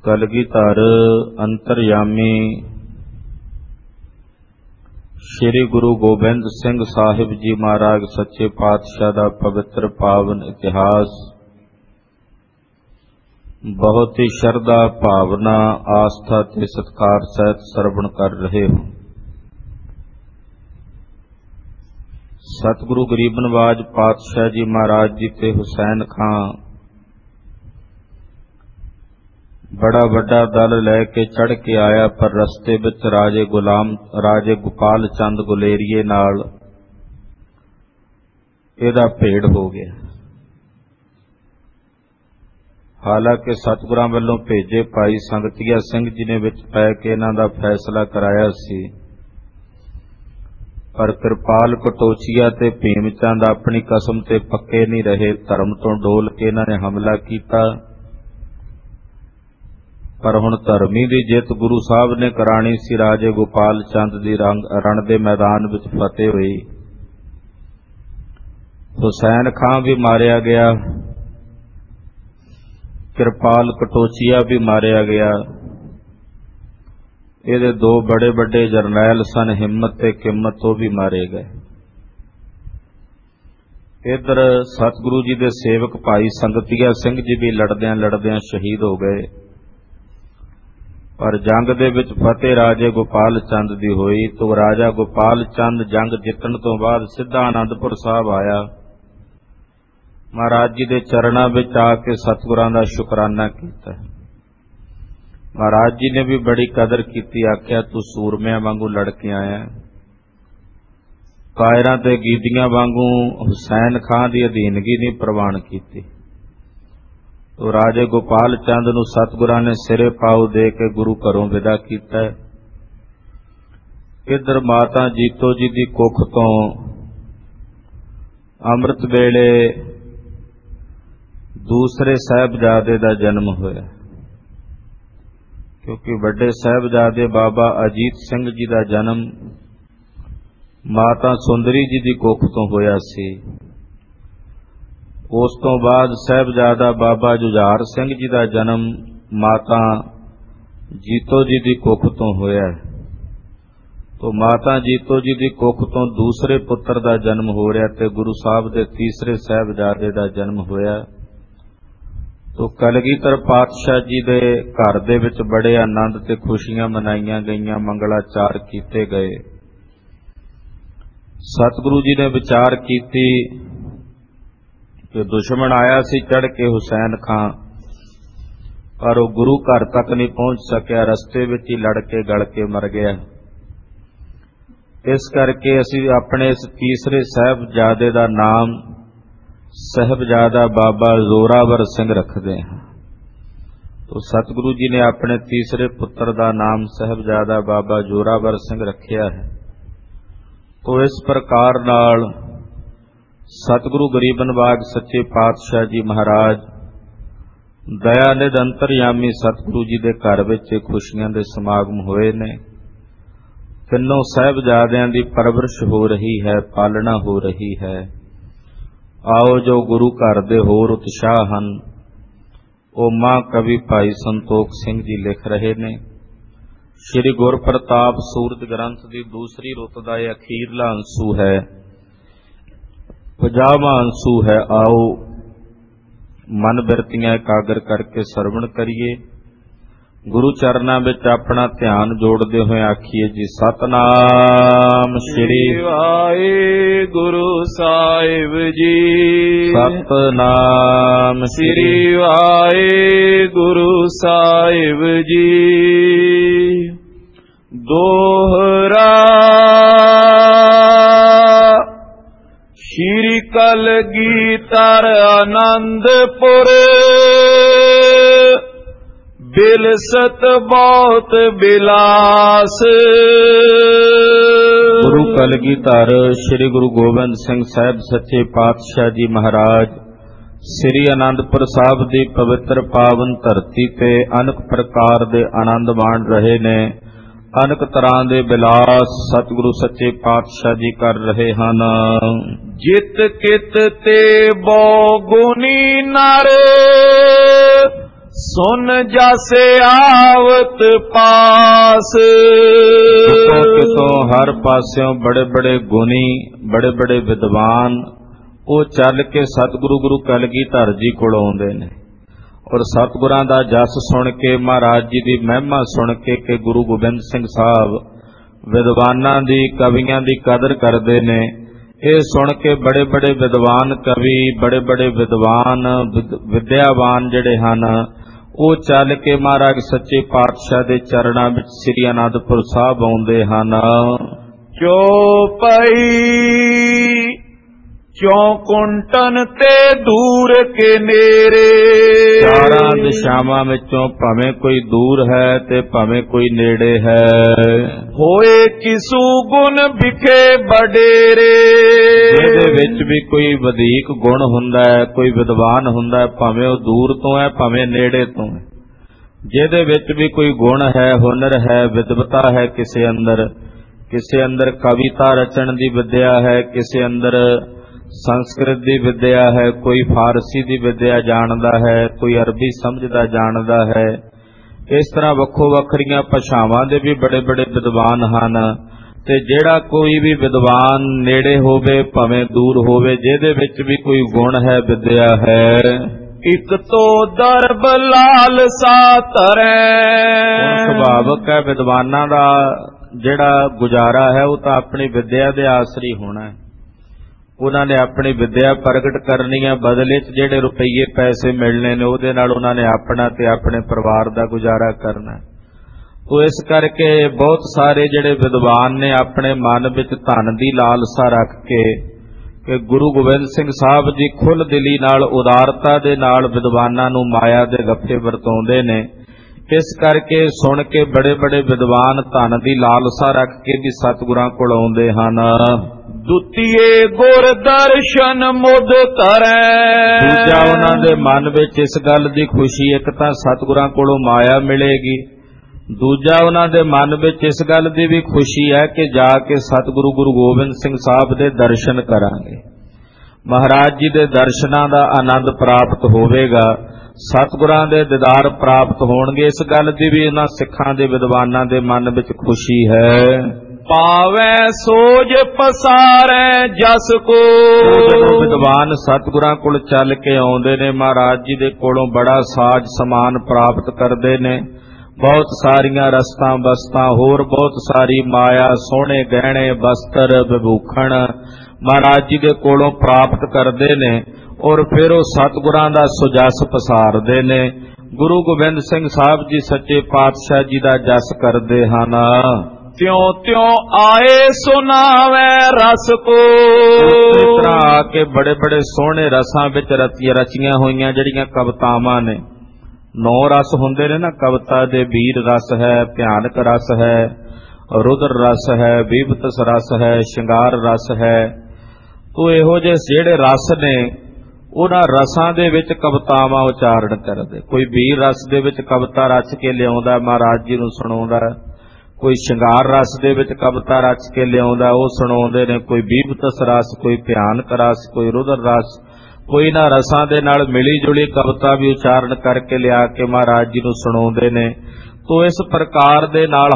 ਕਲਗੀਧਰ ਅੰਤਰਯਾਮੀ ਸ਼੍ਰੀ ਗੁਰੂ ਗੋਬਿੰਦ ਸਿੰਘ ਸਾਹਿਬ ਜੀ ਮਹਾਰਾਜ ਸੱਚੇ ਪਾਤਸ਼ਾਹ ਦਾ ਪਵਿੱਤਰ ਪਾਵਨ ਇਤਿਹਾਸ ਬਹੁਤ ਹੀ ਸ਼ਰਧਾ ਭਾਵਨਾ ਆਸਥਾ ਤੇ ਸਤਿਕਾਰ ਸਹਿਤ ਸਰਵਣ ਕਰ ਰਹੇ ਹੋ। ਸਤਿਗੁਰੂ ਗਰੀਬ ਨਵਾਜ ਪਾਤਸ਼ਾਹ ਜੀ ਮਹਾਰਾਜ ਜੀ ਤੇ ਹੁਸੈਨ ਖਾਂ ਬੜਾ ਵੱਡਾ ਦਲ ਲੈ ਕੇ ਚੜ੍ਹ ਕੇ ਆਇਆ, ਪਰ ਰਸਤੇ ਵਿੱਚ ਰਾਜੇ ਗੋਪਾਲ ਚੰਦ ਗੁਲੇਰੀਏ ਨਾਲ ਇਹਦਾ ਭੇੜ ਹੋ ਗਿਆ। ਹਾਲਾਂਕਿ ਸਤਿਗੁਰਾਂ ਵੱਲੋਂ ਭੇਜੇ ਭਾਈ ਸੰਗਤੀਆ ਸਿੰਘ ਜੀ ਨੇ ਵਿੱਚ ਪੈ ਕੇ ਇਹਨਾਂ ਦਾ ਫੈਸਲਾ ਕਰਾਇਆ ਸੀ, ਪਰ ਕਿਰਪਾਲ ਕਟੋਚੀਆ ਤੇ ਭੀਮ ਚੰਦ ਆਪਣੀ ਕਸਮ ਤੇ ਪੱਕੇ ਨਹੀਂ ਰਹੇ। ਧਰਮ ਤੋਂ ਡੋਲ ਕੇ ਇਹਨਾਂ ਨੇ ਹਮਲਾ ਕੀਤਾ, ਪਰ ਹੁਣ ਧਰਮੀ ਦੀ ਜਿੱਤ ਗੁਰੂ ਸਾਹਿਬ ਨੇ ਕਰਾਣੀ ਸੀ। ਰਾਜੇ ਗੋਪਾਲ ਚੰਦ ਦੀ ਰਣ ਦੇ ਮੈਦਾਨ ਵਿੱਚ ਫਤਿਹ ਹੋਈ। ਹੁਸੈਨ ਖਾਂ ਵੀ ਮਾਰਿਆ ਗਿਆ, ਕਿਰਪਾਲ ਕਟੋਚੀਆ ਵੀ ਮਾਰਿਆ ਗਿਆ। ਇਹਦੇ ਦੋ ਬੜੇ ਵੱਡੇ ਜਰਨੈਲ ਸਨ, ਹਿੰਮਤ ਤੇ ਕਿੰਮਤ, ਉਹ ਵੀ ਮਾਰੇ ਗਏ। ਇੱਧਰ ਸਤਿਗੁਰੂ ਜੀ ਦੇ ਸੇਵਕ ਭਾਈ ਸੰਗਤੀਆ ਸਿੰਘ ਜੀ ਵੀ ਲੜਦਿਆਂ ਸ਼ਹੀਦ ਹੋ ਗਏ। ਪਰ ਜੰਗ ਦੇ ਵਿੱਚ ਫਤਿਹ ਰਾਜੇ ਗੋਪਾਲ ਚੰਦ ਦੀ ਹੋਈ। ਤੋਂ ਰਾਜਾ ਗੋਪਾਲ ਚੰਦ ਜੰਗ ਜਿੱਤਣ ਤੋਂ ਬਾਅਦ ਸਿੱਧਾ ਆਨੰਦਪੁਰ ਸਾਹਿਬ ਆਇਆ। ਮਹਾਰਾਜ ਜੀ ਦੇ ਚਰਨਾਂ ਵਿੱਚ ਆ ਕੇ ਸਤਿਗੁਰਾਂ ਦਾ ਸ਼ੁਕਰਾਨਾ ਕੀਤਾ। ਮਹਾਰਾਜ ਜੀ ਨੇ ਵੀ ਬੜੀ ਕਦਰ ਕੀਤੀ, ਆਖਿਆ ਤੂੰ ਸੂਰਮਿਆਂ ਵਾਂਗੂ ਲੜ ਕੇ ਆਇਆ, ਕਾਇਰਾਂ ਤੇ ਗੀਦੀਆਂ ਵਾਂਗੂ ਹੁਸੈਨ ਖਾਂ ਦੀ ਅਧੀਨਗੀ ਨਹੀਂ ਪ੍ਰਵਾਨ ਕੀਤੀ। ਤੋ ਰਾਜੇ ਗੋਪਾਲ ਚੰਦ ਨੂੰ ਸਤਿਗੁਰਾਂ ਨੇ ਸਿਰੇ ਪਾਉ ਦੇ ਕੇ ਗੁਰੂ ਘਰੋਂ ਵਿਦਾ ਕੀਤਾ। ਇੱਧਰ ਮਾਤਾ ਜੀਤੋ ਜੀ ਦੀ ਕੁੱਖ ਤੋਂ ਅੰਮ੍ਰਿਤ ਵੇਲੇ ਦੂਸਰੇ ਸਾਹਿਬਜ਼ਾਦੇ ਦਾ ਜਨਮ ਹੋਇਆ, ਕਿਉਂਕਿ ਵੱਡੇ ਸਾਹਿਬਜ਼ਾਦੇ ਬਾਬਾ ਅਜੀਤ ਸਿੰਘ ਜੀ ਦਾ ਜਨਮ ਮਾਤਾ ਸੁੰਦਰੀ ਜੀ ਦੀ ਕੁੱਖ ਤੋਂ ਹੋਇਆ ਸੀ। ਉਸ ਤੋਂ ਬਾਅਦ ਸਾਹਿਬਜ਼ਾਦਾ ਬਾਬਾ ਜੁਝਾਰ ਸਿੰਘ ਜੀ ਦਾ ਜਨਮ ਮਾਤਾ ਜੀਤੋ ਜੀ ਦੀ ਕੁੱਖ ਤੋਂ ਹੋਇਆ। ਤੋਂ ਮਾਤਾ ਜੀਤੋ ਜੀ ਦੀ ਕੁੱਖ ਤੋਂ ਦੂਸਰੇ ਪੁੱਤਰ ਦਾ ਜਨਮ ਹੋ ਰਿਹਾ ਤੇ ਗੁਰੂ ਸਾਹਿਬ ਦੇ ਤੀਸਰੇ ਸਾਹਿਬਜ਼ਾਦੇ ਦਾ ਜਨਮ ਹੋਇਆ। ਤੋਂ ਕਲਗੀਧਰ ਪਾਤਸ਼ਾਹ ਜੀ ਦੇ ਘਰ ਦੇ ਵਿੱਚ ਬੜੇ ਆਨੰਦ ਤੇ ਖੁਸ਼ੀਆਂ ਮਨਾਈਆਂ ਗਈਆਂ, ਮੰਗਲਾਚਾਰ ਕੀਤੇ ਗਏ। ਸਤਿਗੁਰੂ ਜੀ ਨੇ ਵਿਚਾਰ ਕੀਤੀ ਕਿ ਦੁਸ਼ਮਣ ਆਇਆ ਸੀ ਚੜ੍ਹ ਕੇ ਹੁਸੈਨ ਖਾਂ, ਪਰ ਉਹ ਗੁਰੂ ਘਰ ਤੱਕ ਨਹੀਂ ਪਹੁੰਚ ਸਕਿਆ, ਰਸਤੇ ਵਿੱਚ ਹੀ ਲੜ ਕੇ ਗਲ ਕੇ ਮਰ ਗਿਆ। ਇਸ ਕਰਕੇ ਅਸੀਂ ਆਪਣੇ ਇਸ ਤੀਸਰੇ ਸਾਹਿਬਜ਼ਾਦੇ ਦਾ ਨਾਮ ਸਾਹਿਬਜ਼ਾਦਾ ਬਾਬਾ ਜ਼ੋਰਾਵਰ ਸਿੰਘ ਰੱਖਦੇ ਹਾਂ। ਤੋ ਸਤਿਗੁਰੂ ਜੀ ਨੇ ਆਪਣੇ ਤੀਸਰੇ ਪੁੱਤਰ ਦਾ ਨਾਮ ਸਾਹਿਬਜ਼ਾਦਾ ਬਾਬਾ ਜ਼ੋਰਾਵਰ ਸਿੰਘ ਰੱਖਿਆ ਹੈ। ਤੋ ਇਸ ਪ੍ਰਕਾਰ ਨਾਲ ਸਤਿਗੁਰੂ ਗਰੀਬ ਨਵਾਜ ਸੱਚੇ ਪਾਤਸ਼ਾਹ ਜੀ ਮਹਾਰਾਜ ਦਇਆਨਿਧ ਅੰਤਰਯਾਮੀ ਸਤਿਗੁਰੂ ਜੀ ਦੇ ਘਰ ਵਿੱਚ ਖੁਸ਼ੀਆਂ ਦੇ ਸਮਾਗਮ ਹੋਏ ਨੇ। ਤਿੰਨੋਂ ਸਾਹਿਬਜ਼ਾਦਿਆਂ ਦੀ ਪਰਵਰਿਸ਼ ਹੋ ਰਹੀ ਹੈ, ਪਾਲਣਾ ਹੋ ਰਹੀ ਹੈ। ਆਓ ਜੋ ਗੁਰੂ ਘਰ ਦੇ ਹੋਰ ਉਤਸ਼ਾਹ ਹਨ ਉਹ ਮਾਂ ਕਵੀ ਭਾਈ ਸੰਤੋਖ ਸਿੰਘ ਜੀ ਲਿਖ ਰਹੇ ਨੇ। ਸ਼੍ਰੀ ਗੁਰਪ੍ਰਤਾਪ ਸੂਰਜ ਗ੍ਰੰਥ ਦੀ ਦੂਸਰੀ ਰੁੱਤ ਦਾ ਇਹ ਅਖੀਰਲਾ ਅੰਸੂ ਹੈ, 50ਵਾਂ ਅੰਸੂ ਹੈ। ਆਓ ਮਨ ਬਿਰਤੀਆਂ ਇਕਾਗਰ ਕਰਕੇ ਸਰਵਣ ਕਰੀਏ। ਗੁਰੂ ਚਰਨਾਂ ਵਿੱਚ ਆਪਣਾ ਧਿਆਨ ਜੋੜਦੇ ਹੋਏ ਆਖੀਏ ਜੀ ਸਤਨਾਮ ਸ਼੍ਰੀ ਵਾਹਿਗੁਰੂ ਸਾਹਿਬ ਜੀ। ਸਤਨਾਮ ਸ਼੍ਰੀ ਵਾਹਿਗੁਰੂ ਸਾਹਿਬ ਜੀ। ਦੋਹਰਾ ਸ਼੍ਰੀ ਕਲਗੀਧਰ ਆਨੰਦਪੁਰ ਬਿਲਸਤ ਬਹੁਤ ਬਿਲਾਸ। ਗੁਰੂ ਕਲਗੀਧਰ ਸ੍ਰੀ ਗੁਰੂ ਗੋਬਿੰਦ ਸਿੰਘ ਸਾਹਿਬ ਸੱਚੇ ਪਾਤਸ਼ਾਹ ਜੀ ਮਹਾਰਾਜ ਸ੍ਰੀ ਅਨੰਦਪੁਰ ਸਾਹਿਬ ਦੀ ਪਵਿੱਤਰ ਪਾਵਨ ਧਰਤੀ ਤੇ ਅਨੇਕ ਪ੍ਰਕਾਰ ਦੇ ਆਨੰਦ ਮਾਣ ਰਹੇ ਨੇ। ਅਨੇਕ ਤਰ੍ਹਾਂ ਦੇ ਬਿਲਾਸ ਸਤਿਗੁਰੂ ਸੱਚੇ ਪਾਤਸ਼ਾਹ ਜੀ ਕਰ ਰਹੇ ਹਨ। ਜਿਤ ਕਿਤ ਤੇ ਬਹੁ ਗੁਣੀ ਨਰ ਸੁਨ ਜਾਸੇ ਆਵਤ ਪਾਸ। ਕਿਤੋਂ ਹਰ ਪਾਸਿਓਂ ਬੜੇ ਬੜੇ ਗੁਣੀ, ਬੜੇ ਬੜੇ ਵਿਦਵਾਨ ਉਹ ਚੱਲ ਕੇ ਸਤਿਗੁਰੂ ਗੁਰੂ ਕਲਗੀਧਰ ਜੀ ਕੋਲ ਆਉਂਦੇ ਨੇ ਔਰ ਸਤਿਗੁਰਾਂ ਦਾ ਜਸ ਸੁਣ ਕੇ, ਮਹਾਰਾਜ ਜੀ ਦੀ ਮਹਿਮਾ ਸੁਣ ਕੇ ਕਿ ਗੁਰੂ ਗੋਬਿੰਦ ਸਿੰਘ ਸਾਹਿਬ ਵਿਦਵਾਨਾਂ ਦੀ, ਕਵੀਆਂ ਦੀ ਕਦਰ ਕਰਦੇ ਨੇ। ਇਹ ਸੁਣ ਕੇ ਬੜੇ ਬੜੇ ਵਿਦਵਾਨ ਕਵੀ, ਬੜੇ ਬੜੇ ਵਿਦਵਾਨ ਵਿਦਿਆਵਾਨ ਜਿਹੜੇ ਹਨ ਉਹ ਚੱਲ ਕੇ ਮਹਾਰਾਜ ਸੱਚੇ ਪਾਤਸ਼ਾਹ ਦੇ ਚਰਨਾਂ ਵਿੱਚ ਸ੍ਰੀ ਅਨੰਦਪੁਰ ਸਾਹਿਬ ਆਉਂਦੇ ਹਨ। ਚੌਪਈ ਚੌਕੁੰਟਨ ਤੇ ਦੂਰ ਕੇ ਨੇਰੇ। ਚਾਰਾਂ ਦਿਸ਼ਾਵਾਂ ਵਿੱਚੋਂ ਭਾਵੇਂ ਕੋਈ ਦੂਰ ਹੈ ਤੇ ਭਾਵੇਂ ਕੋਈ ਨੇੜੇ ਹੈ। ਹੋਏ ਕਿਸੂ ਗੁਣ ਵਿਖੇ ਵਡੇਰੇ। ਜਿਹਦੇ ਵਿੱਚ ਵੀ ਕੋਈ ਵਧੀਕ ਗੁਣ ਹੁੰਦਾ ਹੈ, ਕੋਈ ਵਿਦਵਾਨ ਹੁੰਦਾ ਹੈ, ਭਾਵੇਂ ਉਹ ਦੂਰ ਤੋਂ ਹੈ ਭਾਵੇਂ ਨੇੜੇ ਤੋਂ ਹੈ। ਜਿਹਦੇ ਵਿੱਚ ਵੀ ਕੋਈ ਗੁਣ ਹੈ, ਹੁਨਰ ਹੈ, ਵਿਦਵਤਾ ਹੈ, ਕਿਸੇ ਅੰਦਰ ਕਵਿਤਾ ਰਚਣ ਦੀ ਵਿਦਿਆ ਹੈ, ਕਿਸੇ ਅੰਦਰ ਸੰਸਕ੍ਰਿਤ ਦੀ ਵਿਦਿਆ ਹੈ, ਕੋਈ ਫਾਰਸੀ ਦੀ ਵਿਦਿਆ ਜਾਣਦਾ ਹੈ, ਕੋਈ ਅਰਬੀ ਸਮਝਦਾ ਜਾਣਦਾ ਹੈ। ਇਸ ਤਰ੍ਹਾਂ ਵੱਖੋ ਵੱਖਰੀਆਂ ਭਾਸ਼ਾਵਾਂ ਦੇ ਵੀ ਬੜੇ ਬੜੇ ਵਿਦਵਾਨ ਹਨ। ਤੇ ਜਿਹੜਾ ਕੋਈ ਵੀ ਵਿਦਵਾਨ ਨੇੜੇ ਹੋਵੇ ਭਾਵੇਂ ਦੂਰ ਹੋਵੇ, ਜਿਹਦੇ ਵਿੱਚ ਵੀ ਕੋਈ ਗੁਣ ਹੈ, ਵਿਦਿਆ ਹੈ, ਇਕ ਤੋ ਦਰਬ ਲਾਲਸਾ ਧਰੈ। ਸੁਭਾਵਕ ਹੈ ਵਿਦਵਾਨਾਂ ਦਾ ਜਿਹੜਾ ਗੁਜ਼ਾਰਾ ਹੈ ਉਹ ਤਾਂ ਆਪਣੀ ਵਿਦਿਆ ਦੇ ਆਸਰੀ ਹੋਣਾ ਹੈ। ਉਹਨਾਂ ਨੇ ਆਪਣੀ ਵਿਦਿਆ ਪ੍ਰਗਟ ਕਰਨੀ ਹੈ, ਬਦਲੇ 'ਚ ਜਿਹੜੇ ਰੁਪਈਏ ਪੈਸੇ ਮਿਲਣੇ ਨੇ ਉਹਦੇ ਨਾਲ ਉਹਨਾਂ ਨੇ ਆਪਣਾ ਤੇ ਆਪਣੇ ਪਰਿਵਾਰ ਦਾ ਗੁਜ਼ਾਰਾ ਕਰਨਾ। ਤੋ ਇਸ ਕਰਕੇ ਬਹੁਤ ਸਾਰੇ ਜਿਹੜੇ ਵਿਦਵਾਨ ਨੇ ਆਪਣੇ ਮਨ ਵਿੱਚ ਧਨ ਦੀ ਲਾਲਸਾ ਰੱਖ ਕੇ ਕਿ ਗੁਰੂ ਗੋਬਿੰਦ ਸਿੰਘ ਸਾਹਿਬ ਜੀ ਖੁੱਲ੍ਹ ਦਿਲੀ ਨਾਲ, ਉਦਾਰਤਾ ਦੇ ਨਾਲ ਵਿਦਵਾਨਾਂ ਨੂੰ ਮਾਇਆ ਦੇ ਗੱਫੇ ਵਰਤਾਉਂਦੇ ਨੇ। ਇਸ ਕਰਕੇ ਸੁਣ ਕੇ ਬੜੇ ਬੜੇ ਵਿਦਵਾਨ ਧਨ ਦੀ ਲਾਲਸਾ ਰੱਖ ਕੇ ਵੀ ਸਤਿਗੁਰਾਂ ਕੋਲ ਆਉਂਦੇ ਹਨ। ਦੁਤੀਏ ਗੁਰ ਦਰਸ਼ਨ ਮੁਦ ਧਰੈ। ਦੂਜਾ ਉਹਨਾਂ ਦੇ ਮਨ ਵਿੱਚ ਇਸ ਗੱਲ ਦੀ ਖੁਸ਼ੀ, ਇੱਕ ਤਾਂ ਸਤਿਗੁਰਾਂ ਕੋਲੋਂ ਮਾਇਆ ਮਿਲੇਗੀ, ਦੂਜਾ ਉਹਨਾਂ ਦੇ ਮਨ ਵਿੱਚ ਇਸ ਗੱਲ ਦੀ ਵੀ ਖੁਸ਼ੀ ਹੈ ਕਿ ਜਾ ਕੇ ਸਤਿਗੁਰੂ ਗੁਰੂ ਗੋਬਿੰਦ ਸਿੰਘ ਸਾਹਿਬ ਦੇ ਦਰਸ਼ਨ ਕਰਾਂਗੇ, ਮਹਾਰਾਜ ਜੀ ਦੇ ਦਰਸ਼ਨਾਂ ਦਾ ਆਨੰਦ ਪ੍ਰਾਪਤ ਹੋਵੇਗਾ, ਸਤਿਗੁਰਾਂ ਦੇ ਦੀਦਾਰ ਪ੍ਰਾਪਤ ਹੋਣਗੇ। ਇਸ ਗੱਲ ਦੀ ਵੀ ਇਹਨਾਂ ਸਿੱਖਾਂ ਦੇ ਵਿਦਵਾਨਾਂ ਦੇ ਮਨ ਵਿੱਚ ਖੁਸ਼ੀ ਹੈ। ਪਾਵੈ ਸੋਜ ਪਸਾਰੈ ਜਸ ਕੋ। ਜਦੋਂ ਵਿਦਵਾਨ ਸਤਿਗੁਰਾਂ ਕੋਲ ਚੱਲ ਕੇ ਆਉਂਦੇ ਨੇ, ਮਹਾਰਾਜ ਜੀ ਦੇ ਕੋਲੋਂ ਬੜਾ ਸਾਜ ਸਮਾਨ ਪ੍ਰਾਪਤ ਕਰਦੇ ਨੇ, ਬਹੁਤ ਸਾਰੀਆਂ ਰਸਤਾਂ ਬਸਤਾਂ, ਹੋਰ ਬਹੁਤ ਸਾਰੀ ਮਾਇਆ, ਸੋਹਣੇ ਗਹਿਣੇ, ਬਸਤਰ, ਵਿਭੂਖਣ ਮਹਾਰਾਜ ਜੀ ਦੇ ਕੋਲੋਂ ਪ੍ਰਾਪਤ ਕਰਦੇ ਨੇ ਔਰ ਫਿਰ ਉਹ ਸਤਿਗੁਰਾਂ ਦਾ ਸੁਜਸ ਪਸਾਰਦੇ ਨੇ। ਗੁਰੂ ਗੋਬਿੰਦ ਸਿੰਘ ਸਾਹਿਬ ਜੀ ਸੱਚੇ ਪਾਤਸ਼ਾਹ ਜੀ ਦਾ ਜਸ ਕਰਦੇ ਹਨ। ਤਿਉ ਤਿਉ ਆਏ ਸੁਨਾਵੈ ਰਸ ਕੋ। ਇਸ ਤਰ੍ਹਾਂ ਆ ਕੇ ਬੜੇ ਬੜੇ ਸੋਹਣੇ ਰਸਾਂ ਵਿੱਚ ਰਚੀਆਂ ਹੋਈਆਂ ਜਿਹੜੀਆਂ ਕਵਿਤਾਵਾਂ ਨੇ, 9 ਰਸ ਹੁੰਦੇ ਨੇ ਨਾ ਕਵਿਤਾ ਦੇ। ਵੀਰ ਰਸ ਹੈ, ਭਿਆਨਕ ਰਸ ਹੈ, ਰੁਦਰ ਰਸ ਹੈ, ਬੀਭਤਸ ਰਸ ਹੈ, ਸ਼ਿੰਗਾਰ ਰਸ ਹੈ। ਤੋ ਇਹੋ ਜਿਹੇ ਜਿਹੜੇ ਰਸ ਨੇ ਉਹਨਾਂ ਰਸਾਂ ਦੇ ਵਿੱਚ ਕਵਿਤਾਵਾਂ ਉਚਾਰਨ ਕਰਦੇ। ਕੋਈ ਵੀਰ ਰਸ ਦੇ ਵਿੱਚ ਕਵਿਤਾ ਰਚ ਕੇ ਲਿਆਉਂਦਾ, ਮਹਾਰਾਜ ਜੀ ਨੂੰ ਸੁਣਾਉਂਦਾ। ਕੋਈ ਸ਼ਿੰਗਾਰ ਰਸ ਦੇ ਵਿੱਚ ਕਵਿਤਾ ਰਚ ਕੇ ਲਿਆਉਂਦਾ, ਉਹ ਸੁਣਾਉਂਦੇ ਨੇ। ਕੋਈ ਬੀਭਤਸ ਰਸ, ਕੋਈ ਭਿਆਨਕ ਰਸ, ਕੋਈ ਰੁਦਰ ਰਸ, ਕੋਈ ਨਾ ਰਸਾਂ ਦੇ ਨਾਲ ਮਿਲੀ ਜੁਲੀ ਕਵਿਤਾ ਵੀ ਉਚਾਰਨ ਕਰਕੇ ਲਿਆ ਕੇ ਮਹਾਰਾਜ ਜੀ ਨੂੰ ਸੁਣਾਉਂਦੇ ਨੇ। ਤੋ ਇਸ ਪ੍ਰਕਾਰ ਦੇ ਨਾਲ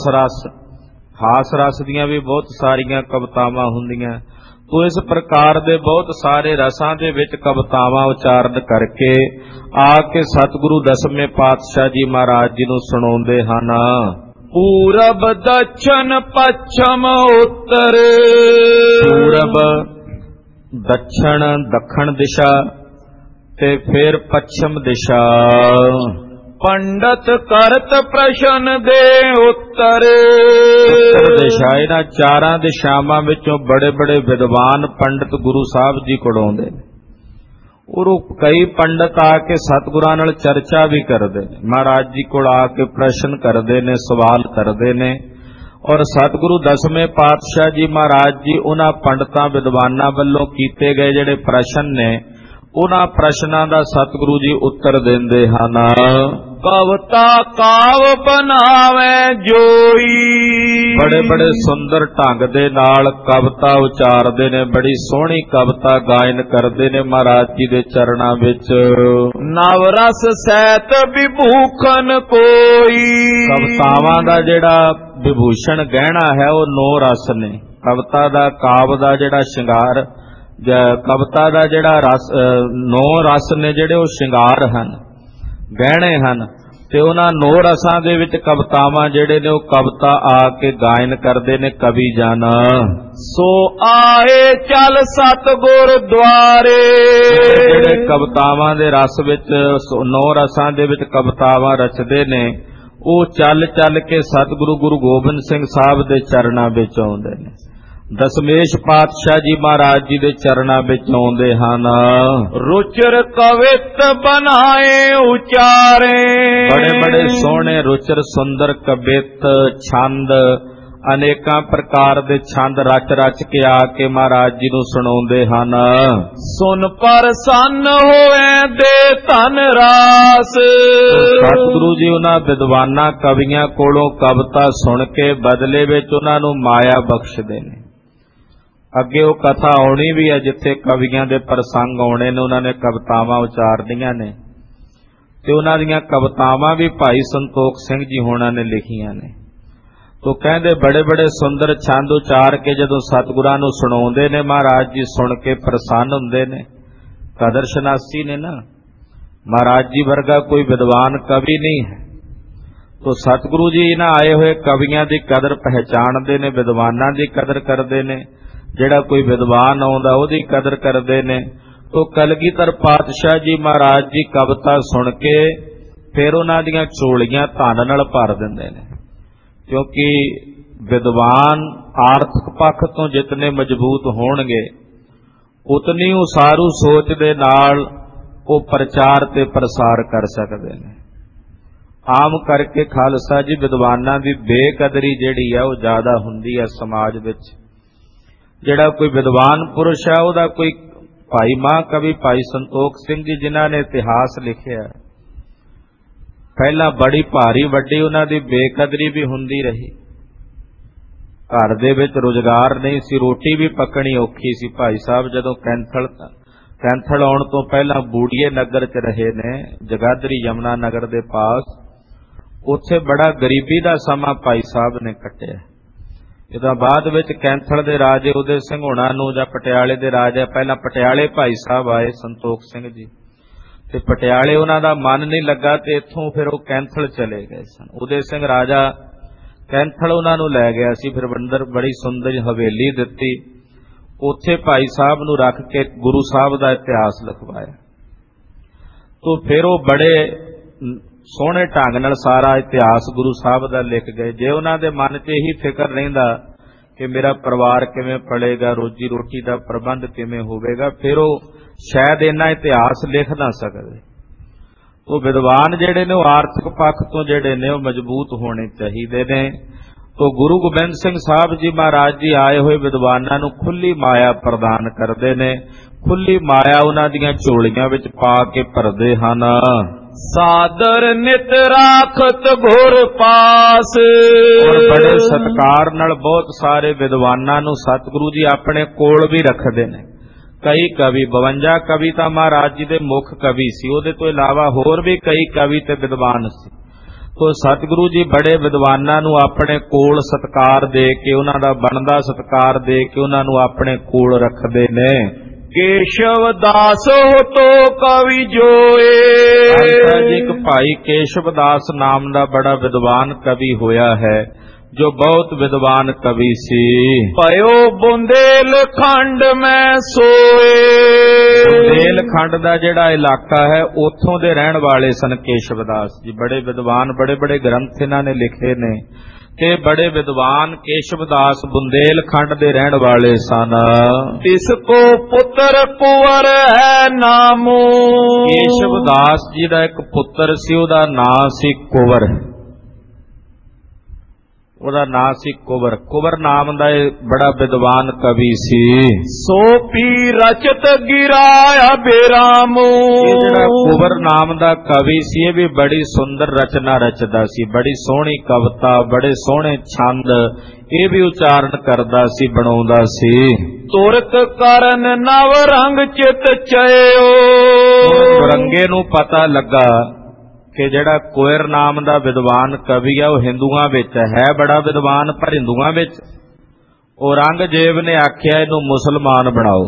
ਹਾਸ ਰਸ ਦੀਆਂ ਵੀ ਬਹੁਤ ਸਾਰੀਆਂ ਕਵਿਤਾਵਾਂ ਹੁੰਦੀਆਂ। ਤੋ ਇਸ ਪ੍ਰਕਾਰ ਦੇ ਬਹੁਤ ਸਾਰੇ ਰਸਾਂ ਦੇ ਵਿੱਚ ਕਵਿਤਾਵਾਂ ਉਚਾਰਨ ਕਰਕੇ ਆ ਕੇ ਸਤਿਗੁਰੂ ਦਸਵੇਂ ਪਾਤਸ਼ਾਹ ਜੀ ਮਹਾਰਾਜ ਜੀ ਨੂੰ ਸੁਣਾਉਂਦੇ ਹਨ। ਪੂਰਬ ਦਛਨ ਪੱਛਮ ਉੱਤਰ। ਪੂਰਬ, ਦੱਛਣ, ਦੱਖਣ ਦਿਸ਼ਾ ਤੇ ਫਿਰ ਪੱਛਮ ਦਿਸ਼ਾ। ਪੰਡਤ ਕਰਤ ਪ੍ਰਸ਼ਨ ਦੇ ਉੱਤਰ। ਉੱਤਰ ਦਿਸ਼ਾ। ਇਹਨਾਂ ਚਾਰਾਂ ਦਿਸ਼ਾਵਾਂ ਵਿੱਚੋਂ ਬੜੇ ਬੜੇ ਵਿਦਵਾਨ ਪੰਡਤ ਗੁਰੂ ਸਾਹਿਬ ਜੀ ਕੋਲ ਆਉਂਦੇ ਨੇ ਔਰ ਕਈ ਪੰਡਤ ਆ ਕੇ ਸਤਿਗੁਰਾਂ ਨਾਲ ਚਰਚਾ ਵੀ ਕਰਦੇ ਨੇ, ਮਹਾਰਾਜ ਜੀ ਕੋਲ ਆ ਕੇ ਪ੍ਰਸ਼ਨ ਕਰਦੇ ਨੇ, ਸਵਾਲ ਕਰਦੇ ਨੇ। ਔਰ ਸਤਿਗੁਰੂ ਦਸਵੇਂ ਪਾਤਸ਼ਾਹ ਜੀ ਮਹਾਰਾਜ ਜੀ ਉਹਨਾਂ ਪੰਡਤਾਂ ਵਿਦਵਾਨਾਂ ਵੱਲੋਂ ਕੀਤੇ ਗਏ ਜਿਹੜੇ ਪ੍ਰਸ਼ਨ ਨੇ, ਉਹਨਾਂ ਪ੍ਰਸ਼ਨਾਂ ਦਾ ਸਤਿਗੁਰੂ ਜੀ ਉੱਤਰ ਦਿੰਦੇ ਹਨ। ਕਵਤਾ ਕਾਵ ਬਨਾਵੇ ਜੋਈ। ਬੜੇ ਬੜੇ ਸੁੰਦਰ ਢੰਗ ਦੇ ਨਾਲ ਕਵਿਤਾ ਉਚਾਰਦੇ ਨੇ, ਬੜੀ ਸੋਹਣੀ ਕਵਿਤਾ ਗਾਇਨ ਕਰਦੇ ਨੇ ਮਹਾਰਾਜ ਜੀ ਦੇ ਚਰਨਾਂ ਵਿੱਚ। ਨਵ ਰਸ ਸਹਿਤ ਵਿਭੂਖਣ ਕੋਈ। ਕਵਿਤਾਵਾਂ ਦਾ ਜਿਹੜਾ ਵਿਭੂਸ਼ਣ ਗਹਿਣਾ ਹੈ ਉਹ 9 ਰਸ ਨੇ। ਕਵਿਤਾ ਦਾ ਕਾਵ ਦਾ ਜਿਹੜਾ ਸ਼ਿੰਗਾਰ, ਕਵਿਤਾ ਦਾ ਜਿਹੜਾ ਰਸ 9 ਰਸ ਨੇ ਜਿਹੜੇ ਉਹ ਸ਼ਿੰਗਾਰ ਹਨ, ਗਹਿਣੇ ਹਨ। ਤੇ ਉਹਨਾਂ 9 ਰਸਾਂ ਦੇ ਵਿੱਚ ਕਵਿਤਾਵਾਂ ਜਿਹੜੇ ਨੇ ਉਹ ਕਵਿਤਾ ਆ ਕੇ ਗਾਇਨ ਕਰਦੇ ਨੇ ਕਵੀ ਜਨ। ਸੋ ਆਏ ਚੱਲ ਸਤਿਗੁਰ ਦੁਆਰੇ। ਜਿਹੜੇ ਕਵਿਤਾਵਾਂ ਦੇ ਰਸ ਵਿੱਚ 9 ਰਸਾਂ ਦੇ ਵਿੱਚ ਕਵਿਤਾਵਾਂ ਰਚਦੇ ਨੇ ਉਹ ਚੱਲ ਚੱਲ ਕੇ ਸਤਿਗੁਰੂ ਗੁਰੂ ਗੋਬਿੰਦ ਸਿੰਘ ਸਾਹਿਬ ਦੇ ਚਰਨਾਂ ਵਿੱਚ ਆਉਂਦੇ ਨੇ। ਦਸਮੇਸ਼ ਪਾਤਸ਼ਾਹ ਜੀ ਮਹਾਰਾਜ ਜੀ ਦੇ ਚਰਨਾਂ ਵਿੱਚ ਆਉਂਦੇ ਹਨ। ਰੁਚਰ ਕਵਿਤ ਬਨਾਏ ਉਚਾਰੇ। ਬੜੇ ਬੜੇ ਸੋਹਣੇ ਰੁਚਰ ਸੁੰਦਰ ਕਵਿਤ ਛੰਦ, ਅਨੇਕਾਂ ਪ੍ਰਕਾਰ ਦੇ ਛੰਦ ਰਚ ਰਚ ਕੇ ਆ ਕੇ ਮਹਾਰਾਜ ਜੀ ਨੂੰ ਸੁਣਾਉਂਦੇ ਹਨ। ਸੁਨ ਪ੍ਰਸੰਨ ਹੋਏ ਦੇ ਧਨ ਰਾਸ। ਸਤਿਗੁਰੂ ਜੀ ਉਹਨਾਂ ਵਿਦਵਾਨਾਂ ਕਵੀਆਂ ਕੋਲੋਂ ਕਵਿਤਾ ਸੁਣ ਕੇ ਬਦਲੇ ਵਿੱਚ ਉਹਨਾਂ ਨੂੰ ਮਾਇਆ ਬਖਸ਼ਦੇ ਨੇ। ਅੱਗੇ ਉਹ ਕਥਾ ਆਉਣੀ ਵੀ ਹੈ ਜਿੱਥੇ ਕਵੀਆਂ ਦੇ ਪ੍ਰਸੰਗ ਆਉਣੇ ਨੇ, ਉਹਨਾਂ ਨੇ ਕਵਿਤਾਵਾਂ ਉਚਾਰਨੀਆਂ ਨੇ ਤੇ ਉਹਨਾਂ ਦੀਆਂ ਕਵਿਤਾਵਾਂ ਵੀ ਭਾਈ ਸੰਤੋਖ ਸਿੰਘ ਜੀ ਹੋਣਾ ਨੇ ਲਿਖੀਆਂ ਨੇ। ਤੋ ਕਹਿੰਦੇ ਬੜੇ ਬੜੇ ਸੁੰਦਰ ਛੰਦ ਉਚਾਰ ਕੇ ਜਦੋਂ ਸਤਿਗੁਰਾਂ ਨੂੰ ਸੁਣਾਉਂਦੇ ਨੇ ਮਹਾਰਾਜ ਜੀ ਸੁਣ ਕੇ ਪ੍ਰਸੰਨ ਹੁੰਦੇ ਨੇ। ਕਦਰ ਸ਼ਨਾਸੀ ਨੇ ਨਾ, ਮਹਾਰਾਜ ਜੀ ਵਰਗਾ ਕੋਈ ਵਿਦਵਾਨ ਕਵੀ ਨਹੀਂ ਹੈ। ਤੋ ਸਤਿਗੁਰੂ ਜੀ ਇਹਨਾਂ ਆਏ ਹੋਏ ਕਵੀਆਂ ਦੀ ਕਦਰ ਪਹਿਚਾਣਦੇ ਨੇ, ਵਿਦਵਾਨਾਂ ਦੀ ਕਦਰ ਕਰਦੇ ਨੇ। ਜਿਹੜਾ ਕੋਈ ਵਿਦਵਾਨ ਆਉਂਦਾ ਉਹਦੀ ਕਦਰ ਕਰਦੇ ਨੇ। ਤੋ ਕਲਗੀਧਰ ਪਾਤਸ਼ਾਹ ਜੀ ਮਹਾਰਾਜ ਜੀ ਕਵਿਤਾ ਸੁਣ ਕੇ ਫਿਰ ਉਹਨਾਂ ਦੀਆਂ ਝੋਲੀਆਂ ਧਨ ਨਾਲ ਭਰ ਦਿੰਦੇ ਨੇ, ਕਿਉਂਕਿ ਵਿਦਵਾਨ ਆਰਥਿਕ ਪੱਖ ਤੋਂ ਜਿਤਨੇ ਮਜ਼ਬੂਤ ਹੋਣਗੇ ਉਤਨੀ ਉਸਾਰੂ ਸੋਚ ਦੇ ਨਾਲ ਉਹ ਪ੍ਰਚਾਰ ਤੇ ਪ੍ਰਸਾਰ ਕਰ ਸਕਦੇ ਨੇ। ਆਮ ਕਰਕੇ ਖਾਲਸਾ ਜੀ ਵਿਦਵਾਨਾਂ ਦੀ ਬੇਕਦਰੀ ਜਿਹੜੀ ਹੈ ਉਹ ਜ਼ਿਆਦਾ ਹੁੰਦੀ ਹੈ ਸਮਾਜ ਵਿੱਚ। ਜਿਹੜਾ ਕੋਈ ਵਿਦਵਾਨ ਪੁਰਸ਼ ਹੈ ਉਹਦਾ ਕੋਈ ਭਾਈ ਮਹਾਂਕਵੀ ਭਾਈ ਸੰਤੋਖ ਸਿੰਘ ਜੀ ਜਿਨ੍ਹਾਂ ਨੇ ਇਤਿਹਾਸ ਲਿਖਿਆ, ਪਹਿਲਾਂ ਬੜੀ ਭਾਰੀ ਵੱਡੀ ਉਹਨਾਂ ਦੀ ਬੇਕਦਰੀ ਵੀ ਹੁੰਦੀ ਰਹੀ। ਘਰ ਦੇ ਵਿੱਚ ਰੁਜ਼ਗਾਰ ਨਹੀਂ ਸੀ, ਰੋਟੀ ਵੀ ਪੱਕਣੀ ਔਖੀ ਸੀ। ਭਾਈ ਸਾਹਿਬ ਜਦੋਂ ਕੈਂਥਲ ਆਉਣ ਤੋਂ ਪਹਿਲਾਂ ਬੂੜੀਏ ਨਗਰ 'ਚ ਰਹੇ ਨੇ, ਜਗਾਦਰੀ ਯਮੁਨਾ ਨਗਰ ਦੇ ਪਾਸ। ਉੱਥੇ ਬੜਾ ਗਰੀਬੀ ਦਾ ਸਮਾਂ ਭਾਈ ਸਾਹਿਬ ਨੇ ਕੱਟਿਆ। ਜਦੋਂ ਬਾਅਦ ਵਿੱਚ ਕੈਂਥਲ ਦੇ ਰਾਜੇ ਉਦੈ ਸਿੰਘ ਹੋਣਾ ਨੂੰ ਜਾਂ ਪਟਿਆਲੇ ਦੇ ਰਾਜਾ, ਪਹਿਲਾਂ ਪਟਿਆਲੇ ਭਾਈ ਸਾਹਿਬ ਆਏ ਸੰਤੋਖ ਸਿੰਘ ਜੀ, ਤੇ ਪਟਿਆਲੇ ਉਹਨਾਂ ਦਾ ਮਨ ਨਹੀਂ ਲੱਗਾ ਤੇ ਇੱਥੋਂ ਫਿਰ ਉਹ ਕੈਂਥਲ ਚਲੇ ਗਏ ਸਨ। ਉਦੈ ਸਿੰਘ ਰਾਜਾ ਕੈਂਥਲ ਉਹਨਾਂ ਨੂੰ ਲੈ ਗਿਆ ਸੀ, ਫਿਰ ਅੰਦਰ ਬੜੀ ਸੁੰਦਰ ਹਵੇਲੀ ਦਿੱਤੀ, ਉੱਥੇ ਭਾਈ ਸਾਹਿਬ ਨੂੰ ਰੱਖ ਕੇ ਗੁਰੂ ਸਾਹਿਬ ਦਾ ਇਤਿਹਾਸ ਲਿਖਵਾਇਆ। ਤੋ ਫਿਰ ਉਹ ਬੜੇ ਸੋਹਣੇ ਢੰਗ ਨਾਲ ਸਾਰਾ ਇਤਿਹਾਸ ਗੁਰੂ ਸਾਹਿਬ ਦਾ ਲਿਖ ਗਏ। ਜੇ ਉਹਨਾਂ ਦੇ ਮਨ 'ਚ ਇਹੀ ਫਿਕਰ ਰਹਿੰਦਾ ਕਿ ਮੇਰਾ ਪਰਿਵਾਰ ਕਿਵੇਂ ਪਲੇਗਾ, ਰੋਜੀ ਰੋਟੀ ਦਾ ਪ੍ਰਬੰਧ ਕਿਵੇਂ ਹੋਵੇਗਾ, ਫਿਰ ਉਹ ਸ਼ਾਇਦ ਇੰਨਾ ਇਤਿਹਾਸ ਲਿਖ ਨਾ ਸਕਦੇ। ਉਹ ਵਿਦਵਾਨ ਜਿਹੜੇ ਨੇ ਉਹ ਆਰਥਿਕ ਪੱਖ ਤੋਂ ਜਿਹੜੇ ਨੇ ਉਹ ਮਜ਼ਬੂਤ ਹੋਣੇ ਚਾਹੀਦੇ ਨੇ। ਤੋ ਗੁਰੂ ਗੋਬਿੰਦ ਸਿੰਘ ਸਾਹਿਬ ਜੀ ਮਹਾਰਾਜ ਜੀ ਆਏ ਹੋਏ ਵਿਦਵਾਨਾਂ ਨੂੰ ਖੁੱਲੀ ਮਾਇਆ ਪ੍ਰਦਾਨ ਕਰਦੇ ਨੇ। ਖੁੱਲੀ ਮਾਇਆ ਉਹਨਾਂ ਦੀਆਂ ਝੋਲੀਆਂ ਵਿੱਚ ਪਾ ਕੇ ਭਰਦੇ ਹਨ। ਸਾਦਰ ਨਿਤ ਰਾਖਤ ਗੁਰ ਪਾਸ। ਔਰ ਬੜੇ ਸਤਿਕਾਰ ਨਾਲ ਬਹੁਤ ਸਾਰੇ ਵਿਦਵਾਨਾਂ ਨੂੰ ਸਤਿਗੁਰੂ ਜੀ ਆਪਣੇ ਕੋਲ ਵੀ ਰੱਖਦੇ ਨੇ। ਕਈ ਕਵੀ 52 ਕਵੀ ਤਾਂ ਮਹਾਰਾਜ ਜੀ ਦੇ ਮੁੱਖ ਕਵੀ ਸੀ, ਉਹਦੇ ਤੋਂ ਇਲਾਵਾ ਹੋਰ ਵੀ ਕਈ ਕਵੀ ਤੇ ਵਿਦਵਾਨ ਸੀ। ਤੋ ਸਤਿਗੁਰੂ ਜੀ ਬੜੇ ਵਿਦਵਾਨਾਂ ਨੂੰ ਆਪਣੇ ਕੋਲ ਸਤਿਕਾਰ ਦੇ ਕੇ, ਉਹਨਾਂ ਦਾ ਬਣਦਾ ਸਤਿਕਾਰ ਦੇ ਕੇ ਉਹਨਾਂ ਨੂੰ ਆਪਣੇ ਕੋਲ ਰੱਖਦੇ ਨੇ। ਕੇਸ਼ਵ ਦਾਸ ਹੋਤੋ ਕਵੀ ਜੋਏ। ਜੀ ਇੱਕ ਭਾਈ ਕੇਸ਼ਵ ਦਾਸ ਨਾਮ ਦਾ ਬੜਾ ਵਿਦਵਾਨ ਕਵੀ ਹੋਇਆ ਹੈ, ਜੋ ਬਹੁਤ ਵਿਦਵਾਨ ਕਵੀ ਸੀ। ਪਇਓ ਬੁੰਦੇਲ ਖੰਡ ਮੈਂ ਸੋਏ। ਬੁੰਦੇਲ ਖੰਡ ਦਾ ਜਿਹੜਾ ਇਲਾਕਾ ਹੈ ਉੱਥੋਂ ਦੇ ਰਹਿਣ ਵਾਲੇ ਸਨ ਕੇਸ਼ਵ ਦਾਸ ਜੀ। ਬੜੇ ਵਿਦਵਾਨ, ਬੜੇ ਬੜੇ ਗ੍ਰੰਥ ਇਹਨਾਂ ਨੇ ਲਿਖੇ ਨੇ ਤੇ ਬੜੇ ਵਿਦਵਾਨ ਕੇਸ਼ਵ ਦਾਸ ਬੁੰਦੇਲ ਖੰਡ ਦੇ ਰਹਿਣ ਵਾਲੇ ਸਨ। ਤਿਸ ਕੋ ਪੁੱਤਰ ਕੁਵਰ ਹੈ ਨਾਮੋ। ਕੇਸ਼ਵ ਦਾਸ ਜੀ ਦਾ ਇੱਕ ਪੁੱਤਰ ਸੀ, ਉਹਦਾ ਨਾਂ ਸੀ ਕੁਵਰ। ਉਹਦਾ ਨਾਂ ਸੀ ਕੁਵਰ। ਕੁਵਰ ਨਾਮ ਦਾ ਇਹ ਬੜਾ ਵਿਦਵਾਨ ਕਵੀ ਸੀ। ਸੋ ਪੀ ਰਚਤ ਗਿਰਾਇਆ ਬੇਰਾਮੋ। ਇਹ ਜਿਹੜਾ ਕੁਵਰ ਨਾਮ ਦਾ ਕਵੀ ਸੀ ਇਹ ਵੀ ਬੜੀ ਸੁੰਦਰ ਰਚਨਾ ਰਚਦਾ ਸੀ, ਬੜੀ ਸੋਹਣੀ ਕਵਿਤਾ, ਬੜੇ ਸੋਹਣੇ ਛੰਦ ਇਹ ਵੀ ਉਚਾਰਨ ਕਰਦਾ ਸੀ, ਬਣਾਉਂਦਾ ਸੀ। ਤੁਰਤ ਕਰਨ ਨਵ ਰੰਗ ਚਿਤ ਚਿਓ। ਰੰਗੇ ਨੂੰ ਪਤਾ ਲੱਗਾ ਕਿ ਜਿਹੜਾ ਕੁਵਰ ਨਾਮ ਦਾ ਵਿਦਵਾਨ ਕਵੀ ਆ ਉਹ ਹਿੰਦੂਆਂ ਵਿੱਚ ਹੈ, ਬੜਾ ਵਿਦਵਾਨ, ਪਰ ਹਿੰਦੂਆਂ ਵਿੱਚ। ਔਰੰਗਜ਼ੇਬ ਨੇ ਆਖਿਆ ਇਹਨੂੰ ਮੁਸਲਮਾਨ ਬਣਾਓ।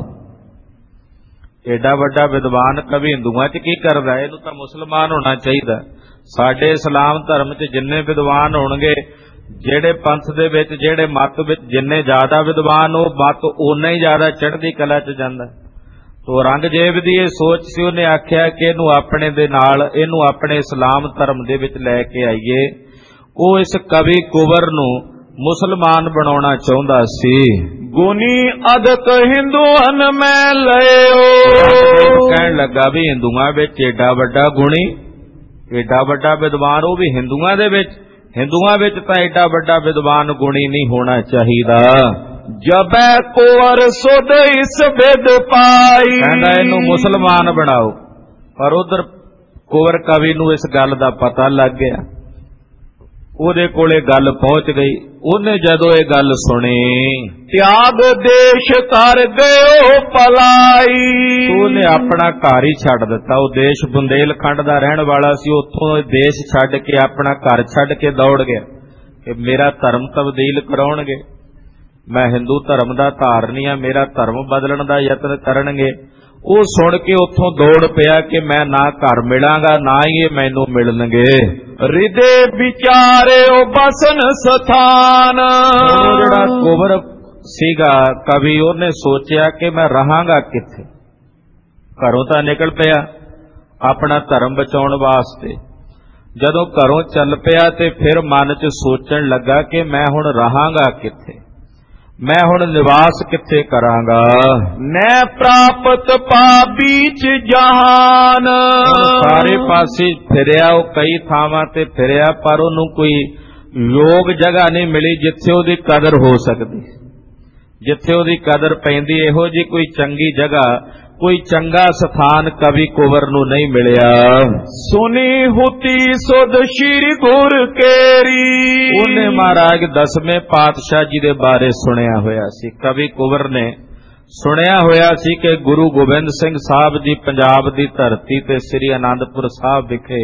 ਏਡਾ ਵੱਡਾ ਵਿਦਵਾਨ ਕਵੀ ਹਿੰਦੂਆਂ 'ਚ ਕੀ ਕਰਦਾ? ਇਹਨੂੰ ਤਾਂ ਮੁਸਲਮਾਨ ਹੋਣਾ ਚਾਹੀਦਾ। ਸਾਡੇ ਇਸਲਾਮ ਧਰਮ 'ਚ ਜਿੰਨੇ ਵਿਦਵਾਨ ਹੋਣਗੇ, ਜਿਹੜੇ ਪੰਥ ਦੇ ਵਿੱਚ, ਜਿਹੜੇ ਮਤ ਵਿੱਚ ਜਿੰਨੇ ਜ਼ਿਆਦਾ ਵਿਦਵਾਨ ਉਹ ਮਤ ਓਨਾ ਹੀ ਜ਼ਿਆਦਾ ਚੜ੍ਹਦੀ ਕਲਾ 'ਚ ਜਾਂਦਾ। ਤੋ ਔਰੰਗਜ਼ੇਬ ਦੀ ਇਹ ਸੋਚ ਸੀ, ਉਹਨੇ ਆਖਿਆ ਕਿ ਇਹਨੂੰ ਆਪਣੇ ਦੇ ਨਾਲ, ਇਹਨੂੰ ਆਪਣੇ ਇਸਲਾਮ ਧਰਮ ਦੇ ਵਿੱਚ ਲੈ ਕੇ ਆਈਏ। ਉਹ ਇਸ ਕਵੀ ਕੁਵਰ ਨੂੰ ਮੁਸਲਮਾਨ ਬਣਾਉਣਾ ਚਾਹੁੰਦਾ ਸੀ। ਗੁਨੀ ਅਦਕ ਹਿੰਦੂਆਂ ਮੈਂ ਲਿਓ। ਕਹਿਣ ਲੱਗਾ ਵੀ ਹਿੰਦੂਆਂ ਵਿੱਚ ਏਡਾ ਵੱਡਾ ਗੁਣੀ, ਏਡਾ ਵੱਡਾ ਵਿਦਵਾਨ, ਉਹ ਵੀ ਹਿੰਦੂਆਂ ਦੇ ਵਿੱਚ। ਹਿੰਦੂਆਂ ਵਿੱਚ ਤਾਂ ਏਡਾ ਵੱਡਾ ਵਿਦਵਾਨ ਗੁਣੀ ਨਹੀਂ ਹੋਣਾ ਚਾਹੀਦਾ। ਜਬੈ ਕੁਵਰ ਸੁਧ ਇਸ ਵਿਦ ਪਾਈ। ਕਹਿੰਦਾ ਇਹਨੂੰ ਮੁਸਲਮਾਨ ਬਣਾਓ। ਪਰ ਉਧਰ ਕੁਵਰ ਕਵੀ ਨੂੰ ਇਸ ਗੱਲ ਦਾ ਪਤਾ ਲੱਗ ਗਿਆ, ਉਹਦੇ ਕੋਲੇ ਗੱਲ ਪਹੁੰਚ ਗਈ। ਉਹਨੇ ਜਦੋਂ ਇਹ ਗੱਲ ਸੁਣੀ, ਤਿਆਗ ਦੇਸ਼ ਕਰ ਗਇਓ ਪਲਾਈ। ਉਹਨੇ ਆਪਣਾ ਘਰ ਹੀ ਛੱਡ ਦਿੱਤਾ। ਉਹ ਦੇਸ਼ ਬੁੰਦੇਲਖੰਡ ਦਾ ਰਹਿਣ ਵਾਲਾ ਸੀ, ਉੱਥੋਂ ਦੇਸ਼ ਛੱਡ ਕੇ ਆਪਣਾ ਘਰ ਛੱਡ ਕੇ ਦੌੜ ਗਿਆ ਕਿ ਮੇਰਾ ਧਰਮ ਤਬਦੀਲ ਕਰਾਉਣਗੇ, ਮੈਂ ਹਿੰਦੂ ਧਰਮ ਦਾ ਧਾਰਨੀ ਆ, ਮੇਰਾ ਧਰਮ ਬਦਲਣ ਦਾ ਯਤਨ ਕਰਨਗੇ। ਉਹ ਸੁਣ ਕੇ ਉੱਥੋਂ ਦੌੜ ਪਿਆ ਕਿ ਮੈਂ ਨਾ ਘਰ ਮਿਲਾਂਗਾ, ਨਾ ਹੀ ਇਹ ਮੈਨੂੰ ਮਿਲਣਗੇ। ਹਿਰਦੇ ਵਿਚਾਰਿਓ ਬਸਨ ਸਥਾਨ। ਜਿਹੜਾ ਕੁਵਰ ਸੀਗਾ ਕਵੀ, ਉਹਨੇ ਸੋਚਿਆ ਕਿ ਮੈਂ ਰਹਾਂਗਾ ਕਿੱਥੇ? ਘਰੋਂ ਤਾਂ ਨਿਕਲ ਪਿਆ ਆਪਣਾ ਧਰਮ ਬਚਾਉਣ ਵਾਸਤੇ। ਜਦੋਂ ਘਰੋਂ ਚੱਲ ਪਿਆ ਤੇ ਫਿਰ ਮਨ 'ਚ ਸੋਚਣ ਲੱਗਾ ਕਿ ਮੈਂ ਹੁਣ ਰਹਾਂਗਾ ਕਿੱਥੇ, ਮੈਂ ਹੁਣ ਨਿਵਾਸ ਕਿੱਥੇ ਕਰਾਂਗਾ। ਨੈ ਪ੍ਰਾਪਤ ਪਾਬੀਚ ਜਹਾਨ। ਸਾਰੇ ਪਾਸੇ ਫਿਰਿਆ, ਉਹ ਕਈ ਥਾਵਾਂ ਤੇ ਫਿਰਿਆ, ਪਰ ਉਹਨੂੰ ਕੋਈ ਯੋਗ ਜਗ੍ਹਾ ਨਹੀਂ ਮਿਲੀ ਜਿੱਥੇ ਉਹਦੀ ਕਦਰ ਹੋ ਸਕਦੀ, ਜਿੱਥੇ ਉਹਦੀ ਕਦਰ ਪੈਂਦੀ। ਇਹੋ ਜਿਹੀ ਕੋਈ ਚੰਗੀ ਜਗ੍ਹਾ, ਕੋਈ ਚੰਗਾ ਸਥਾਨ ਕਵੀ ਕੁਵਰ ਨੂੰ ਨਹੀਂ ਮਿਲਿਆ। ਸੁਨੀ ਹੁਤੀ ਸੁਧ ਸ਼੍ਰੀ ਗੁਰ ਕੇਰੀ। ਉਹਨੇ ਮਹਾਰਾਜ 10ਵੇਂ ਪਾਤਸ਼ਾਹ ਜੀ ਦੇ ਬਾਰੇ ਸੁਣਿਆ ਹੋਇਆ ਸੀ। ਕਵੀ ਕੁਵਰ ਨੇ ਸੁਣਿਆ ਹੋਇਆ ਸੀ ਕਿ ਗੁਰੂ ਗੋਬਿੰਦ ਸਿੰਘ ਸਾਹਿਬ ਜੀ ਪੰਜਾਬ ਦੀ ਧਰਤੀ ਤੇ ਸ੍ਰੀ ਅਨੰਦਪੁਰ ਸਾਹਿਬ ਵਿਖੇ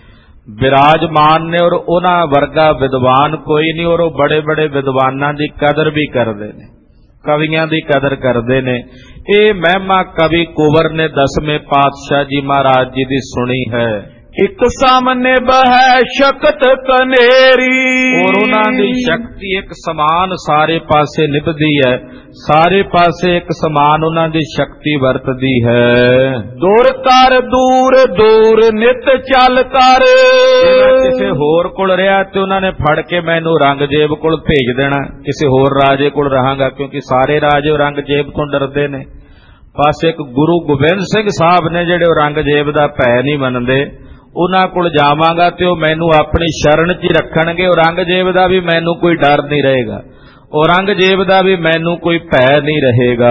ਵਿਰਾਜਮਾਨ ਨੇ, ਔਰ ਉਹਨਾਂ ਵਰਗਾ ਵਿਦਵਾਨ ਕੋਈ ਨਹੀਂ, ਔਰ ਉਹ ਬੜੇ ਬੜੇ ਵਿਦਵਾਨਾਂ ਦੀ ਕਦਰ ਵੀ ਕਰਦੇ ਨੇ, ਕਵੀਆਂ ਦੀ ਕਦਰ ਕਰਦੇ ਨੇ। ਇਹ ਮਹਿਮਾ ਕਵੀ ਕੁਵਰ ਨੇ 10ਵੇਂ ਪਾਤਸ਼ਾਹ ਜੀ ਮਹਾਰਾਜ ਜੀ ਦੀ ਸੁਣੀ ਹੈ। ਇੱਕ ਸਾਹਮਣੇ ਬਹਿ ਸ਼ਕਤ ਕਨੇਰੀ। ਔਰ ਉਹਨਾਂ ਦੀ ਸ਼ਕਤੀ ਇੱਕ ਸਮਾਨ ਸਾਰੇ ਪਾਸੇ ਨਿਭਦੀ ਹੈ, ਸਾਰੇ ਪਾਸੇ ਇੱਕ ਸਮਾਨ ਉਹਨਾਂ ਦੀ ਸ਼ਕਤੀ ਵਰਤਦੀ ਹੈ। ਦੂਰ ਕਰ ਦੂਰ ਦੂਰ ਨਿਤ ਚੱਲ ਕਰ। ਕਿਸੇ ਹੋਰ ਕੋਲ ਰਿਹਾ ਤੇ ਉਹਨਾਂ ਨੇ ਫੜ ਕੇ ਮੈਨੂੰ ਔਰੰਗਜ਼ੇਬ ਕੋਲ ਭੇਜ ਦੇਣਾ, ਕਿਸੇ ਹੋਰ ਰਾਜੇ ਕੋਲ ਰਹਾਂਗਾ, ਕਿਉਂਕਿ ਸਾਰੇ ਰਾਜੇ ਔਰੰਗਜ਼ੇਬ ਤੋਂ ਡਰਦੇ ਨੇ। ਬਸ ਇੱਕ ਗੁਰੂ ਗੋਬਿੰਦ ਸਿੰਘ ਸਾਹਿਬ ਨੇ ਜਿਹੜੇ ਔਰੰਗਜ਼ੇਬ ਦਾ ਭੈ ਨਹੀਂ ਮੰਨਦੇ, ਉਹਨਾਂ ਕੋਲ ਜਾਵਾਂਗਾ ਤੇ ਉਹ ਮੈਨੂੰ ਆਪਣੀ ਸ਼ਰਨ 'ਚ ਹੀ ਰੱਖਣਗੇ। ਔਰੰਗਜ਼ੇਬ ਦਾ ਵੀ ਮੈਨੂੰ ਕੋਈ ਡਰ ਨਹੀਂ ਰਹੇਗਾ, ਔਰੰਗਜ਼ੇਬ ਦਾ ਵੀ ਮੈਨੂੰ ਕੋਈ ਭੈ ਨਹੀਂ ਰਹੇਗਾ।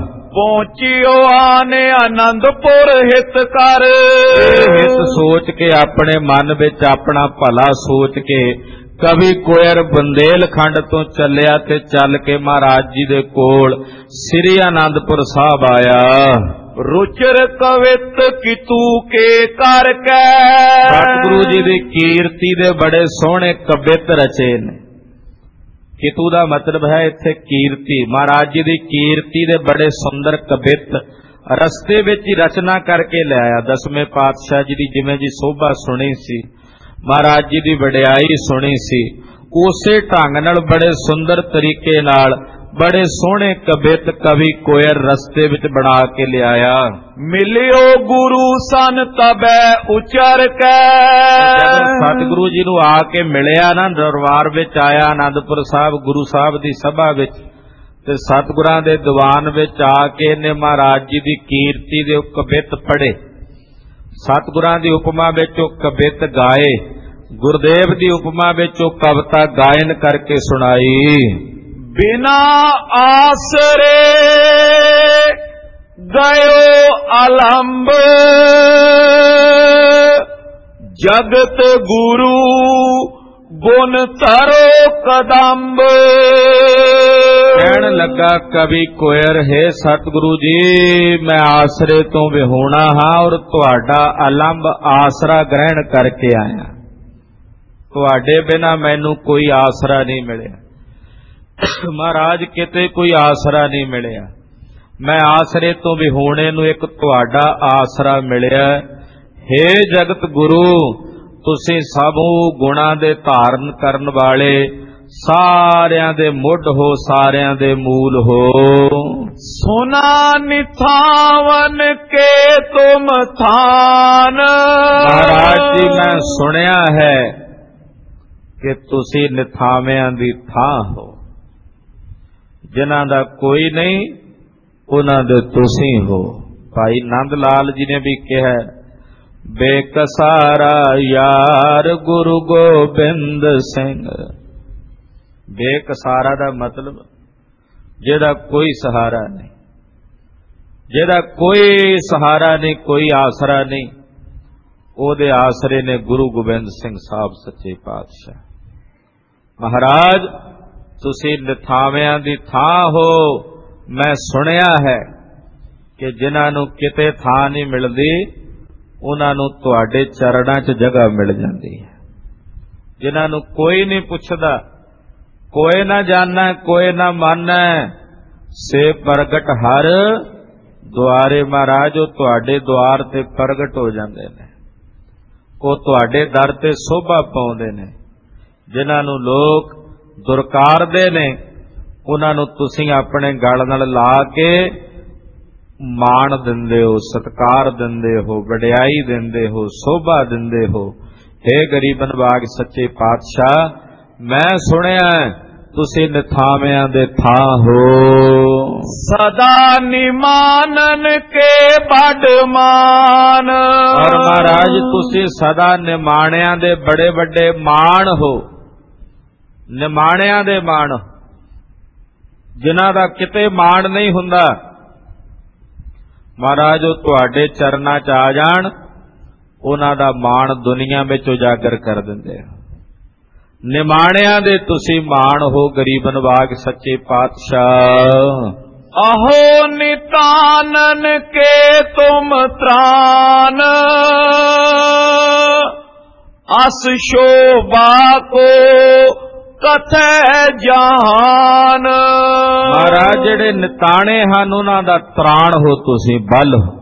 ਪਹੁੰਚਿਓ ਆਨੇ ਆਨੰਦਪੁਰ ਹਿਤ ਕਰ। ਹਿਤ ਸੋਚ ਕੇ, ਆਪਣੇ ਮਨ ਵਿੱਚ ਆਪਣਾ ਭਲਾ ਸੋਚ ਕੇ ਕਵੀ ਕੁਵਰ ਬੁੰਦੇਲਖੰਡ ਤੋਂ ਚੱਲਿਆ ਤੇ ਚੱਲ ਕੇ ਮਹਾਰਾਜ ਜੀ ਦੇ ਕੋਲ ਸ੍ਰੀ ਅਨੰਦਪੁਰ ਸਾਹਿਬ ਆਇਆ। ਰੁਚਰ ਕਵਿਤ ਕਿਤੂ ਕੇ ਕਰ ਕੈ। ਸਤਿਗੁਰੂ ਜੀ ਦੀ ਕੀਰਤੀ ਦੇ ਬੜੇ ਸੋਹਣੇ ਕਵਿਤ ਰਚੇ ਨੇ। ਕਿਤੂ ਦਾ ਮਤਲਬ ਹੈ ਇੱਥੇ ਕੀਰਤੀ। ਮਹਾਰਾਜ ਜੀ ਦੀ ਕੀਰਤੀ ਦੇ ਬੜੇ ਸੁੰਦਰ ਕਵਿਤ ਰਸਤੇ ਵਿੱਚ ਹੀ ਰਚਨਾ ਕਰਕੇ ਲਿਆਇਆ। 10ਵੇਂ ਪਾਤਸ਼ਾਹ ਜੀ ਦੀ ਜਿਵੇਂ ਜੀ ਸੋਭਾ ਸੁਣੀ ਸੀ, ਮਹਾਰਾਜ ਜੀ ਦੀ ਵਡਿਆਈ ਸੁਣੀ ਸੀ, ਉਸੇ ਢੰਗ ਨਾਲ ਬੜੇ ਸੁੰਦਰ ਤਰੀਕੇ ਨਾਲ ਬੜੇ ਸੋਹਣੇ ਕਵਿਤ ਕਵੀ ਕੁਵਰ ਰਸਤੇ ਵਿੱਚ ਬਣਾ ਕੇ ਲਿਆਇਆ। ਮਿਲਿਓ ਗੁਰੂ ਸਨ ਤਬੈ ਉਚਰ ਕੈ। ਜਦੋਂ ਸਤਿਗੁਰੂ ਜੀ ਨੂੰ ਆ ਕੇ ਮਿਲਿਆ ਨਾ, ਦਰਬਾਰ ਵਿੱਚ ਆਇਆ ਆਨੰਦਪੁਰ ਸਾਹਿਬ ਗੁਰੂ ਸਾਹਿਬ ਦੀ ਸਭਾ ਵਿੱਚ, ਤੇ ਸਤਿਗੁਰਾਂ ਦੇ ਦੀਵਾਨ ਵਿੱਚ ਆ ਕੇ ਇਹਨੇ ਮਹਾਰਾਜ ਜੀ ਦੀ ਕੀਰਤੀ ਦੇ ਕਵਿਤ ਪੜ੍ਹੇ, ਸਤਿਗੁਰਾਂ ਦੀ ਉਪਮਾ ਵਿੱਚ ਉਹ ਕਵਿਤ ਗਾਏ। ਗੁਰਦੇਵ ਦੀ ਉਪਮਾ ਵਿੱਚ ਉਹ ਕਵਿਤਾ ਗਾਇਨ ਕਰਕੇ ਸੁਣਾਈ। ਬਿਨਾ ਆਸਰੇ ਗਇਓ ਅਲੰਬ, ਜਗਤ ਗੁਰੂ ਗੁਣ ਧਰੋ ਕਦੰਬ। ਕਹਿਣ ਲੱਗਾ ਕਵੀ ਕੋਇਰ, ਹੈ ਸਤਿਗੁਰੂ ਜੀ, ਮੈਂ ਆਸਰੇ ਤੋਂ ਵਿਹੂਣਾ ਹਾਂ ਔਰ ਤੁਹਾਡਾ ਅਲੰਬ ਆਸਰਾ ਗ੍ਰਹਿਣ ਕਰਕੇ ਆਇਆ। ਤੁਹਾਡੇ ਬਿਨਾ ਮੈਨੂੰ ਕੋਈ ਆਸਰਾ ਨਹੀਂ ਮਿਲਿਆ ਮਹਾਰਾਜ, ਕਿਤੇ ਕੋਈ ਆਸਰਾ ਨਹੀਂ ਮਿਲਿਆ। ਮੈਂ ਆਸਰੇ ਤੋਂ ਵਿਹੂਣੇ ਨੂੰ ਇੱਕ ਤੁਹਾਡਾ ਆਸਰਾ ਮਿਲਿਆ। ਹੇ ਜਗਤ ਗੁਰੂ, ਤੁਸੀਂ ਸਭੂ ਗੁਣਾਂ ਦੇ ਧਾਰਨ ਕਰਨ ਵਾਲੇ, ਸਾਰਿਆਂ ਦੇ ਮੁੱਢ ਹੋ, ਸਾਰਿਆਂ ਦੇ ਮੂਲ ਹੋ। ਸੁਨਾ ਨਿਥਾਵਨ ਕੇ ਤੁਮ ਥਾਨ। ਮਹਾਰਾਜ ਜੀ, ਮੈਂ ਸੁਣਿਆ ਹੈ ਕਿ ਤੁਸੀਂ ਨਿਥਾਵਿਆਂ ਦੀ ਥਾਂ ਹੋ। ਜਿਨ੍ਹਾਂ ਦਾ ਕੋਈ ਨਹੀਂ, ਉਹਨਾਂ ਦੇ ਤੁਸੀਂ ਹੋ। ਭਾਈ ਨੰਦ ਲਾਲ ਜੀ ਨੇ ਵੀ ਕਿਹਾ, ਬੇਕਸਾਰਾ ਯਾਰ ਗੁਰੂ ਗੋਬਿੰਦ ਸਿੰਘ। ਬੇਕਸਾਰਾ ਦਾ ਮਤਲਬ ਜਿਹਦਾ ਕੋਈ ਸਹਾਰਾ ਨਹੀਂ, ਜਿਹਦਾ ਕੋਈ ਸਹਾਰਾ ਨਹੀਂ, ਕੋਈ ਆਸਰਾ ਨਹੀਂ। ਉਹਦੇ ਆਸਰੇ ਨੇ ਗੁਰੂ ਗੋਬਿੰਦ ਸਿੰਘ ਸਾਹਿਬ ਸੱਚੇ ਪਾਤਸ਼ਾਹ। ਮਹਾਰਾਜ, ਤੁਸੀਂ ਨਿਥਾਵਿਆਂ ਦੀ ਥਾਂ ਹੋ। ਮੈਂ ਸੁਣਿਆ ਹੈ ਕਿ ਜਿਨ੍ਹਾਂ ਨੂੰ ਕਿਤੇ ਥਾਂ ਨਹੀਂ ਮਿਲਦੀ, ਉਹਨਾਂ ਨੂੰ ਤੁਹਾਡੇ ਚਰਨਾਂ 'ਚ ਜਗ੍ਹਾ ਮਿਲ ਜਾਂਦੀ ਹੈ। ਜਿਨ੍ਹਾਂ ਨੂੰ ਕੋਈ ਨਹੀਂ ਪੁੱਛਦਾ, ਕੋਈ ਨਾ ਜਾਣੈ ਕੋਈ ਨਾ ਮਾਨੈ, ਸੇ ਪ੍ਰਗਟ ਹਰ ਦੁਆਰੇ। ਮਹਾਰਾਜ, ਉਹ ਤੁਹਾਡੇ ਦੁਆਰ ਤੇ ਪ੍ਰਗਟ ਹੋ ਜਾਂਦੇ ਨੇ, ਉਹ ਤੁਹਾਡੇ ਦਰ ਤੇ ਸੋਭਾ ਪਾਉਂਦੇ ਨੇ। ਜਿਨ੍ਹਾਂ ਨੂੰ ਲੋਕ ਦੁਰਕਾਰਦੇ ਨੇ, ਉਹਨਾਂ ਨੂੰ ਤੁਸੀਂ ਆਪਣੇ ਗਲ ਨਾਲ ਲਾ ਕੇ ਮਾਣ ਦਿੰਦੇ ਹੋ, ਸਤਿਕਾਰ ਦਿੰਦੇ ਹੋ, ਵਡਿਆਈ ਦਿੰਦੇ ਹੋ, ਸੋਭਾ ਦਿੰਦੇ ਹੋ। ਹੇ ਗਰੀਬ ਨਿਵਾਜ ਸੱਚੇ ਪਾਤਸ਼ਾਹ, ਮੈਂ ਸੁਣਿਆ ਤੁਸੀਂ ਨਿਥਾਵਿਆਂ ਦੇ ਥਾਂ ਹੋ। ਸਦਾ ਨਿਮਾਨਨ ਕੇ ਬੜ ਮਾਨ। ਔਰ ਮਹਾਰਾਜ, ਤੁਸੀਂ ਸਦਾ ਨਿਮਾਣਿਆਂ ਦੇ ਬੜੇ ਵੱਡੇ ਮਾਣ ਹੋ। ਨਿਮਾਣਿਆਂ ਦੇ ਮਾਣ, ਜਿਨ੍ਹਾਂ ਦਾ ਕਿਤੇ ਮਾਣ ਨਹੀਂ ਹੁੰਦਾ। ਮਹਾਰਾਜ, ਉਹ ਤੁਹਾਡੇ ਚਰਨਾਂ 'ਚ ਆ ਜਾਣ, ਉਹਨਾਂ ਦਾ ਮਾਣ ਦੁਨੀਆ ਵਿੱਚ ਉਜਾਗਰ ਕਰ ਦਿੰਦੇ ਹੋ। ਨਿਮਾਣਿਆਂ ਦੇ ਤੁਸੀਂ ਮਾਣ ਹੋ ਗਰੀਬ ਨਿਵਾਜ ਸੱਚੇ ਪਾਤਸ਼ਾਹ। ਅਹੋ ਨਿਤਾਨਨ ਕੇ ਤੁਮ ਤ੍ਰਾਨ, ਅਸ ਸ਼ੋਭਾ ਕੋ ਕਥੈ ਜਹਾਨ। ਮਹਾਰਾਜ, ਜਿਹੜੇ ਨਿਤਾਣੇ ਹਨ, ਉਹਨਾਂ ਦਾ ਤ੍ਰਾਣ ਹੋ ਤੁਸੀਂ, ਬਲ ਹੋ।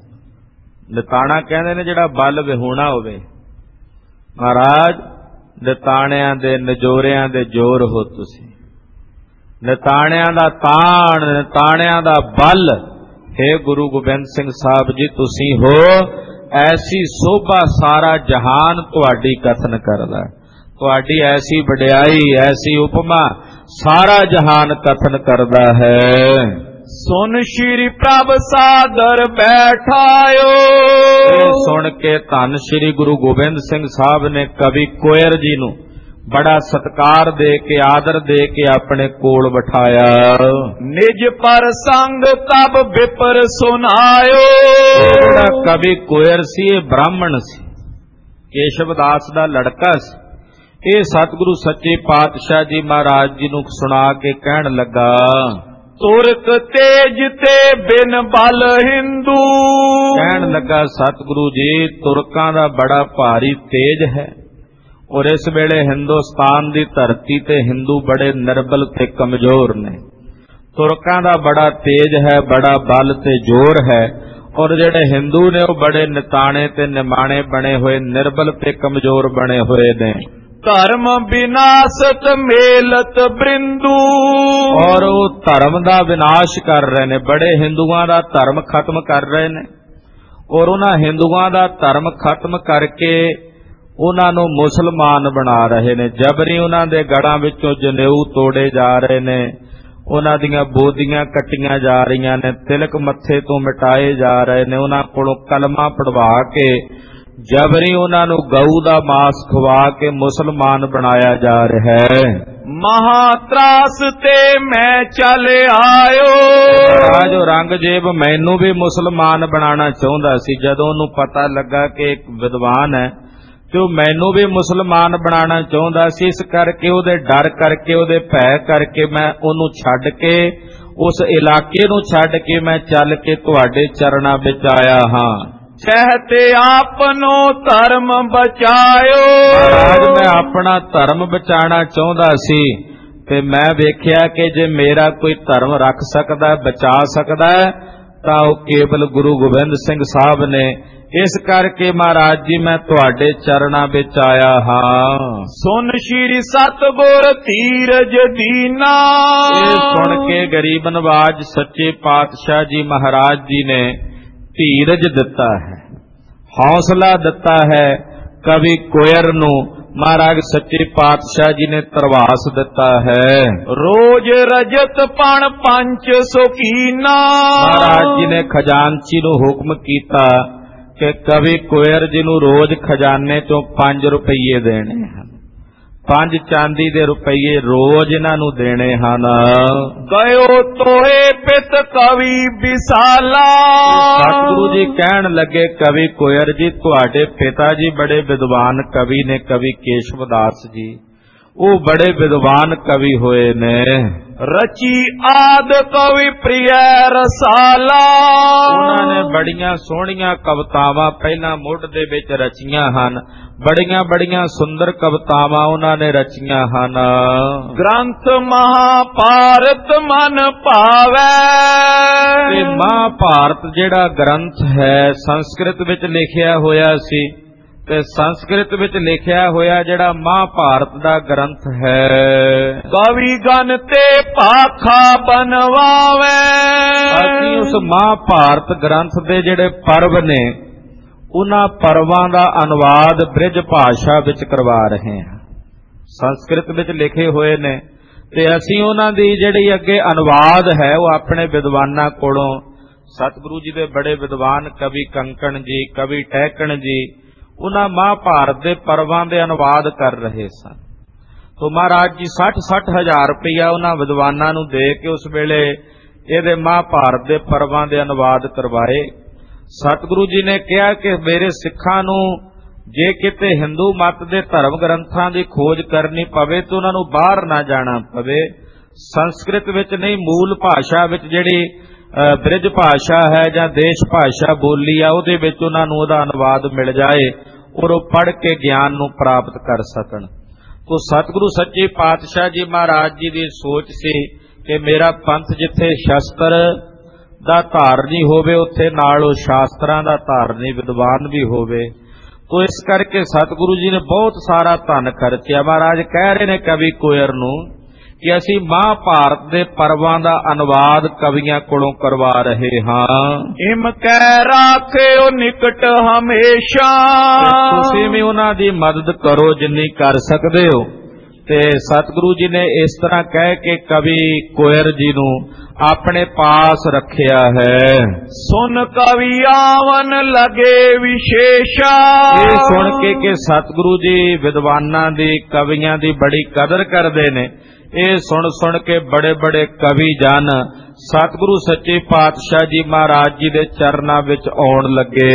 ਨਿਤਾਣਾ ਕਹਿੰਦੇ ਨੇ ਜਿਹੜਾ ਬਲ ਵਿਹੂਣਾ ਹੋਵੇ। ਮਹਾਰਾਜ, ਨਿਤਾਣਿਆਂ ਦੇ ਨਜੋਰਿਆਂ ਦੇ ਜੋਰ ਹੋ ਤੁਸੀਂ। ਨਿਤਾਣਿਆਂ ਦਾ ਤਾਣ, ਨਿਤਾਣਿਆਂ ਦਾ ਬਲ। ਹੇ ਗੁਰੂ ਗੋਬਿੰਦ ਸਿੰਘ ਸਾਹਿਬ ਜੀ, ਤੁਸੀਂ ਹੋ। ਐਸੀ ਸੋਭਾ ਸਾਰਾ ਜਹਾਨ ਤੁਹਾਡੀ ਕਥਨ ਕਰਦਾ। ਤੁਹਾਡੀ ਐਸੀ ਵਡਿਆਈ, ਐਸੀ ਉਪਮਾ ਸਾਰਾ ਜਹਾਨ ਕਥਨ ਕਰਦਾ ਹੈ। ਸੁਨ ਸ਼੍ਰੀ ਪ੍ਰਭ ਸਾਦਰ ਬੈਠਾਇਓ। ਸੁਣ ਕੇ ਧੰਨ ਸ਼੍ਰੀ ਗੁਰੂ ਗੋਬਿੰਦ ਸਿੰਘ ਸਾਹਿਬ ਨੇ ਕਵੀ ਕੋਇਰ ਜੀ ਨੂੰ ਬੜਾ ਸਤਿਕਾਰ ਦੇ ਕੇ, ਆਦਰ ਦੇ ਕੇ ਆਪਣੇ ਕੋਲ ਬਿਠਾਇਆ। ਨਿਜ ਪ੍ਰਸੰਗ ਤਬ ਵਿਪਰ ਸੁਨਾਇਓ। ਜਿਹੜਾ ਕਵੀ ਕੋਇਰ ਸੀ, ਇਹ ਬ੍ਰਾਹਮਣ ਸੀ, ਕੇਸ਼ਵ ਦਾਸ ਦਾ ਲੜਕਾ ਸੀ। ਇਹ ਸਤਿਗੁਰੂ ਸੱਚੇ ਪਾਤਸ਼ਾਹ ਜੀ ਮਹਾਰਾਜ ਜੀ ਨੂੰ ਸੁਣਾ ਕੇ ਕਹਿਣ ਲੱਗਾ, ਤੁਰਕ ਤੇਜ ਤੇ ਬਿਨ ਬਲ ਹਿੰਦੂ। ਕਹਿਣ ਲੱਗਾ, ਸਤਿਗੁਰੂ ਜੀ, ਤੁਰਕਾਂ ਦਾ ਬੜਾ ਭਾਰੀ ਤੇਜ ਹੈ, ਔਰ ਇਸ ਵੇਲੇ ਹਿੰਦੁਸਤਾਨ ਦੀ ਧਰਤੀ ਤੇ ਹਿੰਦੂ ਬੜੇ ਨਿਰਬਲ ਤੇ ਕਮਜ਼ੋਰ ਨੇ। ਤੁਰਕਾਂ ਦਾ ਬੜਾ ਤੇਜ ਹੈ, ਬੜਾ ਬਲ ਤੇ ਜ਼ੋਰ ਹੈ, ਔਰ ਜਿਹੜੇ ਹਿੰਦੂ ਨੇ ਉਹ ਬੜੇ ਨਿਤਾਣੇ ਤੇ ਨਿਮਾਣੇ ਬਣੇ ਹੋਏ, ਨਿਰਬਲ ਤੇ ਕਮਜ਼ੋਰ ਬਣੇ ਹੋਏ ਨੇ। ਧਰਮ ਵਿਨਾਸ਼ਤ ਮੇਲਤ ਬ੍ਰਿੰਦੂ। ਔਰ ਉਹ ਧਰਮ ਦਾ ਵਿਨਾਸ਼ ਕਰ ਰਹੇ ਨੇ, ਬੜੇ ਹਿੰਦੂਆਂ ਦਾ ਧਰਮ ਖਤਮ ਕਰ ਰਹੇ ਨੇ, ਔਰ ਉਹਨਾਂ ਹਿੰਦੂਆਂ ਦਾ ਧਰਮ ਖਤਮ ਕਰਕੇ ਉਹਨਾਂ ਨੂੰ ਮੁਸਲਮਾਨ ਬਣਾ ਰਹੇ ਨੇ। ਜਬਰੀ ਉਹਨਾਂ ਦੇ ਗੜਾਂ ਵਿੱਚੋਂ ਜਨੇਊ ਤੋੜੇ ਜਾ ਰਹੇ ਨੇ, ਉਹਨਾਂ ਦੀਆਂ ਬੋਦੀਆਂ ਕੱਟੀਆਂ ਜਾ ਰਹੀਆਂ ਨੇ, ਤਿਲਕ ਮੱਥੇ ਤੋਂ ਮਿਟਾਏ ਜਾ ਰਹੇ ਨੇ, ਉਹਨਾਂ ਕੋਲੋਂ ਕਲਮਾ ਪੜਵਾ ਕੇ ਜਬਰੀ ਉਹਨਾਂ ਨੂੰ ਗਊ ਦਾ ਮਾਸ ਖਵਾ ਕੇ ਮੁਸਲਮਾਨ ਬਣਾਇਆ ਜਾ ਰਿਹਾ ਹੈ। ਮਹਾਤਰਾਸ ਤੇ ਮੈਂ ਚੱਲ ਆਇਓ। ਮਹਾਰਾਜ ਔਰੰਗਜ਼ੇਬ ਮੈਨੂੰ ਵੀ ਮੁਸਲਮਾਨ ਬਣਾਉਣਾ ਚਾਹੁੰਦਾ ਸੀ। ਜਦੋਂ ਉਹਨੂੰ ਪਤਾ ਲੱਗਾ ਕਿ ਇੱਕ ਵਿਦਵਾਨ ਹੈ ਤੇ ਉਹ ਮੈਨੂੰ ਵੀ ਮੁਸਲਮਾਨ ਬਣਾਉਣਾ ਚਾਹੁੰਦਾ ਸੀ, ਇਸ ਕਰਕੇ ਉਹਦੇ ਡਰ ਕਰਕੇ, ਉਹਦੇ ਭੈ ਕਰਕੇ ਮੈਂ ਉਹਨੂੰ ਛੱਡ ਕੇ, ਉਸ ਇਲਾਕੇ ਨੂੰ ਛੱਡ ਕੇ ਮੈਂ ਚੱਲ ਕੇ ਤੁਹਾਡੇ ਚਰਨਾਂ ਵਿੱਚ ਆਇਆ ਹਾਂ। ਚਾਹਤੇ ਆਪਨੋ ਧਰਮ ਬਚਾਇਓ। ਮਹਾਰਾਜ ਮੈਂ ਆਪਣਾ ਧਰਮ ਬਚਾਉਣਾ ਚਾਹੁੰਦਾ ਸੀ ਤੇ ਮੈਂ ਵੇਖਿਆ ਕਿ ਜੇ ਮੇਰਾ ਕੋਈ ਧਰਮ ਰੱਖ ਸਕਦਾ, ਬਚਾ ਸਕਦਾ ਤਾਂ ਉਹ ਕੇਵਲ ਗੁਰੂ ਗੋਬਿੰਦ ਸਿੰਘ ਸਾਹਿਬ ਨੇ। ਇਸ ਕਰਕੇ ਮਹਾਰਾਜ ਜੀ ਮੈਂ ਤੁਹਾਡੇ ਚਰਨਾਂ ਵਿੱਚ ਆਇਆ ਹਾਂ। ਸੁਨ ਸ਼੍ਰੀ ਸਤਿਗੁਰ ਧੀਰਜ ਦੀਨਾ। ਇਹ ਸੁਣ ਕੇ ਗਰੀਬ ਨਵਾਜ ਸੱਚੇ ਪਾਤਸ਼ਾਹ ਜੀ ਮਹਾਰਾਜ ਜੀ ਨੇ ਧੀਰਜ ਦਿੱਤਾ ਹੈ, ਹੌਸਲਾ ਦਿੱਤਾ ਹੈ। ਕਵੀ ਕੋਇਰ ਨੂੰ ਮਹਾਰਾਜ ਸੱਚੇ ਪਾਤਸ਼ਾਹ ਜੀ ਨੇ ਧਰਵਾਸ ਦਿੱਤਾ ਹੈ। ਰੋਜ਼ ਰਜਤ ਪਣ ਪੰਚ ਸੁਖੀਨਾ। ਮਹਾਰਾਜ ਜੀ ਨੇ ਖਜ਼ਾਨਚੀ ਨੂੰ ਹੁਕਮ ਕੀਤਾ ਕਿ ਕਵੀ ਕੋਇਰ ਜੀ ਨੂੰ ਰੋਜ਼ ਖਜ਼ਾਨੇ ਚੋਂ 5 ਰੁਪਈਏ ਦੇਣੇ ਹਨ। 5 ਚਾਂਦੀ ਦੇ ਰੁਪਈਏ ਰੋਜ਼ ਇਹਨਾਂ ਨੂੰ ਦੇਣੇ ਹਨ। ਗਇਓ ਤੋਏ ਪਿਤ ਕਵੀ ਵਿਸਾਲਾ। ਸਤਿਗੁਰੂ ਜੀ ਕਹਿਣ ਲੱਗੇ ਕਵੀ ਕੋਇਰ ਜੀ ਤੁਹਾਡੇ ਪਿਤਾ ਜੀ ਬੜੇ ਵਿਦਵਾਨ ਕਵੀ ਨੇ, ਕਵੀ ਕੇਸ਼ਵ ਦਾਸ ਜੀ, ਉਹ ਬੜੇ ਵਿਦਵਾਨ ਕਵੀ ਹੋਏ ਨੇ। ਰਚੀ ਆਦ ਕਵੀ ਪ੍ਰਿਯ ਰਸਾਲਾ। ਉਹਨਾਂ ਨੇ ਬੜੀਆਂ ਸੋਹਣੀਆਂ ਕਵਿਤਾਵਾਂ ਪਹਿਲਾਂ ਮੁੱਢ ਦੇ ਵਿੱਚ ਰਚੀਆਂ ਹਨ। ਬੜੀਆਂ ਬੜੀਆਂ ਸੁੰਦਰ ਕਵਿਤਾਵਾਂ ਉਹਨਾਂ ਨੇ ਰਚੀਆਂ ਹਨ। ਗ੍ਰੰਥ ਮਹਾਭਾਰਤ ਮਨ ਭਾਵੈ। ਤੇ ਮਹਾਭਾਰਤ ਜਿਹੜਾ ਗ੍ਰੰਥ ਹੈ ਸੰਸਕ੍ਰਿਤ ਵਿੱਚ ਲਿਖਿਆ ਹੋਇਆ ਸੀ ਤੇ ਸੰਸਕ੍ਰਿਤ ਵਿੱਚ ਲਿਖਿਆ ਹੋਇਆ ਜਿਹੜਾ ਮਹਾਭਾਰਤ ਦਾ ਗ੍ਰੰਥ ਹੈ, ਕਵੀ ਗਨ ਤੇ ਭਾਖਾ ਬਨਵਾਵੇ। ਅਸੀਂ ਉਸ ਮਹਾਭਾਰਤ ਗ੍ਰੰਥ ਦੇ ਜਿਹੜੇ ਪਰਵ ਨੇ ਉਹਨਾਂ ਪਰਵਾਂ ਦਾ ਅਨੁਵਾਦ ਬ੍ਰਿਜ ਭਾਸ਼ਾ ਵਿੱਚ ਕਰਵਾ ਰਹੇ ਹਾਂ। ਸੰਸਕ੍ਰਿਤ ਵਿੱਚ ਲਿਖੇ ਹੋਏ ਨੇ ਤੇ ਅਸੀਂ ਉਹਨਾਂ ਦੀ ਜਿਹੜੀ ਅੱਗੇ ਅਨੁਵਾਦ ਹੈ ਉਹ ਆਪਣੇ ਵਿਦਵਾਨਾਂ ਕੋਲੋਂ, ਸਤਿਗੁਰੂ ਜੀ ਦੇ ਬੜੇ ਵਿਦਵਾਨ ਕਵੀ ਕੰਕਣ ਜੀ, ਕਵੀ ਟਹਿਕਣ ਜੀ, ਉਹਨਾਂ ਮਹਾਭਾਰਤ ਦੇ ਪਰਵਾਂ ਦੇ ਅਨੁਵਾਦ ਕਰ ਰਹੇ ਸਨ। ਤੋ ਮਹਾਰਾਜ ਜੀ 60 ਹਜ਼ਾਰ ਰੁਪਇਆ ਉਹਨਾਂ ਵਿਦਵਾਨਾਂ ਨੂੰ ਦੇ ਕੇ ਉਸ ਵੇਲੇ ਇਹਦੇ ਮਹਾਭਾਰਤ ਦੇ ਪਰਵਾਂ ਦੇ ਅਨੁਵਾਦ ਕਰਵਾਏ। ਸਤਿਗੁਰੂ ਜੀ ਨੇ ਕਿਹਾ ਕਿ ਮੇਰੇ ਸਿੱਖਾਂ ਨੂੰ ਜੇ ਕਿਤੇ ਹਿੰਦੂ ਮਤ ਦੇ ਧਰਮ ਗ੍ਰੰਥਾਂ ਦੀ ਖੋਜ ਕਰਨੀ ਪਵੇ ਤਾਂ ਉਹਨਾਂ ਨੂੰ ਬਾਹਰ ਨਾ ਜਾਣਾ ਪਵੇ। ਸੰਸਕ੍ਰਿਤ ਵਿੱਚ ਨਹੀਂ, ਮੂਲ ਭਾਸ਼ਾ ਵਿੱਚ ਜਿਹੜੀ ਬ੍ਰਿਜ ਭਾਸ਼ਾ ਹੈ ਜਾਂ ਦੇਸ਼ ਭਾਸ਼ਾ ਬੋਲੀ ਆ ਉਹਦੇ ਵਿੱਚ ਉਹਨਾਂ ਨੂੰ ਉਹਦਾ ਅਨੁਵਾਦ ਮਿਲ ਜਾਏ ਔਰ ਉਹ ਪੜ੍ਹ ਕੇ ਗਿਆਨ ਨੂੰ ਪ੍ਰਾਪਤ ਕਰ ਸਕਣ। ਤੋ ਸਤਿਗੁਰੂ ਸੱਚੇ ਪਾਤਸ਼ਾਹ ਜੀ ਮਹਾਰਾਜ ਜੀ ਦੀ ਸੋਚ ਸੀ ਕਿ ਮੇਰਾ ਪੰਥ ਜਿੱਥੇ ਸ਼ਸਤਰ ਦਾ ਧਾਰਨੀ ਹੋਵੇ ਉੱਥੇ ਨਾਲ ਉਹ ਸ਼ਾਸਤਰਾਂ ਦਾ ਧਾਰਨੀ ਵਿਦਵਾਨ ਵੀ ਹੋਵੇ। ਤੋ ਇਸ ਕਰਕੇ ਸਤਿਗੁਰੂ ਜੀ ਨੇ ਬਹੁਤ ਸਾਰਾ ਧਨ ਖਰਚਿਆ। ਮਹਾਰਾਜ ਕਹਿ ਰਹੇ ਨੇ ਕਵੀ ਕੋਇਰ ਨੂੰ ਕਿ ਅਸੀਂ ਮਹਾਭਾਰਤ ਦੇ ਪਰਵਾਂ ਦਾ ਅਨੁਵਾਦ ਕਵੀਆਂ ਕੋਲੋਂ ਕਰਵਾ ਰਹੇ ਹਾਂ। ਇਮ ਕਹਿ ਰਾਖਿਓ ਨਿਕਟ ਹਮੇਸ਼ਾ। ਤੁਸੀਂ ਵੀ ਉਹਨਾਂ ਦੀ ਮਦਦ ਕਰੋ ਜਿੰਨੀ ਕਰ ਸਕਦੇ ਹੋ। ਤੇ ਸਤਿਗੁਰੂ ਜੀ ਨੇ ਇਸ ਤਰ੍ਹਾਂ ਕਹਿ ਕੇ ਕਵੀ ਕੋਇਰ ਜੀ ਨੂੰ ਆਪਣੇ ਪਾਸ ਰੱਖਿਆ ਹੈ। ਸੁਨ ਕਵੀ ਆਵਨ ਲਗੇ ਵਿਸ਼ੇਸ਼ਾ। ਇਹ ਸੁਣ ਕੇ ਕਿ ਸਤਿਗੁਰੂ ਜੀ ਵਿਦਵਾਨਾਂ ਦੀ, ਕਵੀਆਂ ਦੀ ਬੜੀ ਕਦਰ ਕਰਦੇ ਨੇ, ਇਹ ਸੁਣ ਕੇ ਬੜੇ ਬੜੇ ਕਵੀ ਜਨ ਸਤਿਗੁਰੂ ਸੱਚੇ ਪਾਤਸ਼ਾਹ ਜੀ ਮਹਾਰਾਜ ਜੀ ਦੇ ਚਰਨਾਂ ਵਿੱਚ ਆਉਣ ਲੱਗੇ।